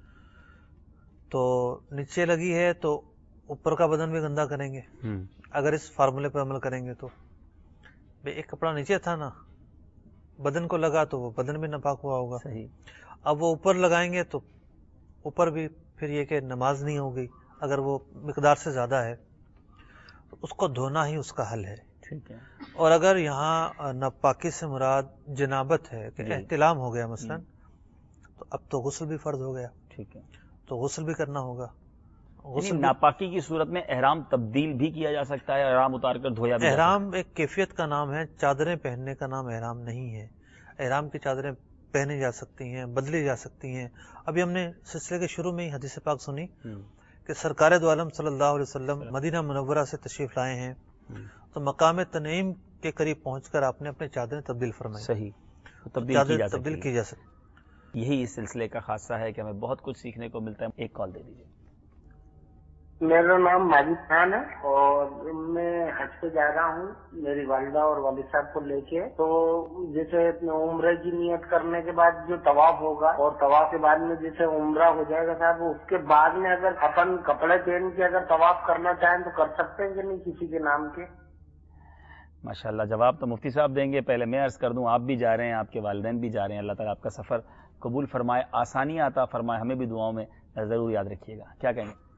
تو نیچے لگی ہے تو اوپر کا بدن بھی گندا کریں گے. اگر اس فارمولے پہ عمل کریں گے تو ایک کپڑا نیچے تھا نا، بدن کو لگا تو وہ بدن بھی ناپاک ہوا ہوگا. صحیح. اب وہ اوپر لگائیں گے تو اوپر بھی پھر یہ کہ نماز نہیں ہوگی. اگر وہ مقدار سے زیادہ ہے تو اس کو دھونا ہی اس کا حل ہے. ٹھیک ہے. اور اگر یہاں ناپاکی سے مراد جنابت ہے کہ احتلام ہو گیا مثلا، تو اب تو غسل بھی فرض ہو گیا. ٹھیک ہے. تو غسل بھی کرنا ہوگا. غسل ناپاکی کی صورت میں احرام تبدیل بھی کیا جا سکتا ہے، احرام اتار کر دھویا بھی. احرام ایک کیفیت کا نام ہے، چادریں پہننے کا نام احرام نہیں ہے. احرام کی چادریں پہنی جا سکتی ہیں، بدلی جا سکتی ہیں. ابھی ہم نے سلسلے کے شروع میں ہی حدیث پاک سنی کہ سرکار دو عالم صلی اللہ علیہ وسلم مدینہ منورہ سے تشریف لائے ہیں، تو مقام تنعیم کے قریب پہنچ کر آپ نے اپنے چادریں تبدیل فرمائی. صحیح, تبدیل کی جا تبدیل کی جا سکتی. یہی اس سلسلے کا خاصہ ہے کہ ہمیں بہت کچھ سیکھنے کو ملتا ہے. ایک کال دے دیجیے. میرا نام ماجد خان ہے اور میں حج پہ جا رہا ہوں میری والدہ اور والد صاحب کو لے کے. تو جیسے عمرے کی نیت کرنے کے بعد جو طواف ہوگا اور طواف کے بعد میں جیسے عمرہ ہو جائے گا صاحب, اس کے بعد میں اگر اپن کپڑے پہن کے اگر طواف کرنا چاہیں تو کر سکتے ہیں کہ نہیں کسی کے نام کے؟ ماشاءاللہ, جواب تو مفتی صاحب دیں گے. پہلے میں عرض کر دوں, آپ بھی جا رہے ہیں, آپ کے والدین بھی جا رہے ہیں. اللہ تعالیٰ آپ کا سفر قبول فرمائے, آسانی عطا فرمائے. ہمیں بھی دعاؤں میں ضرور یاد رکھیے گا. کیا کہیں گے؟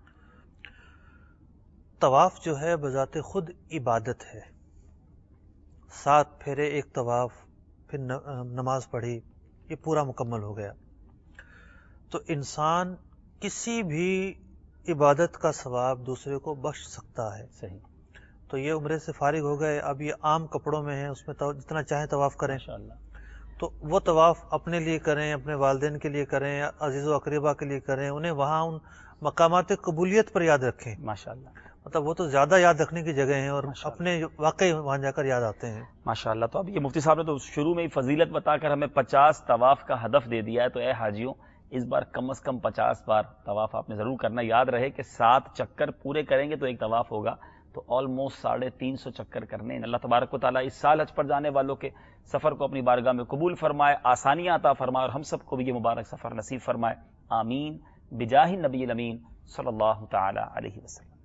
طواف جو ہے بذات خود عبادت ہے. سات پھیرے, ایک طواف, پھر نماز پڑھی, یہ پورا مکمل ہو گیا. تو انسان کسی بھی عبادت کا ثواب دوسرے کو بخش سکتا ہے. صحیح. تو یہ عمرے سے فارغ ہو گئے, اب یہ عام کپڑوں میں ہیں, اس میں جتنا چاہیں طواف کریں. انشاءاللہ. تو وہ طواف اپنے لیے کریں, اپنے والدین کے لیے کریں, عزیز و اقربا کے لیے کریں, انہیں وہاں ان مقامات قبولیت پر یاد رکھیں. ماشاءاللہ, مطلب وہ تو زیادہ یاد رکھنے کی جگہ ہیں اور اپنے واقعی وہاں جا کر یاد آتے ہیں. ماشاءاللہ. تو اب یہ مفتی صاحب نے تو شروع میں ہی فضیلت بتا کر ہمیں پچاس طواف کا ہدف دے دیا ہے. تو اے حاجیوں, اس بار کم از کم پچاس بار طواف آپ نے ضرور کرنا. یاد رہے کہ سات چکر پورے کریں گے تو ایک طواف ہوگا, تو آلموسٹ ساڑھے تین سو چکر کرنے. اللہ تبارک و تعالیٰ اس سال حج پر جانے والوں کے سفر کو اپنی بارگاہ میں قبول فرمائے, آسانیاں عطا فرمائے, اور ہم سب کو بھی یہ مبارک سفر نصیب فرمائے. آمین بجاہ نبی الامین صلی اللہ تعالی علیہ وسلم.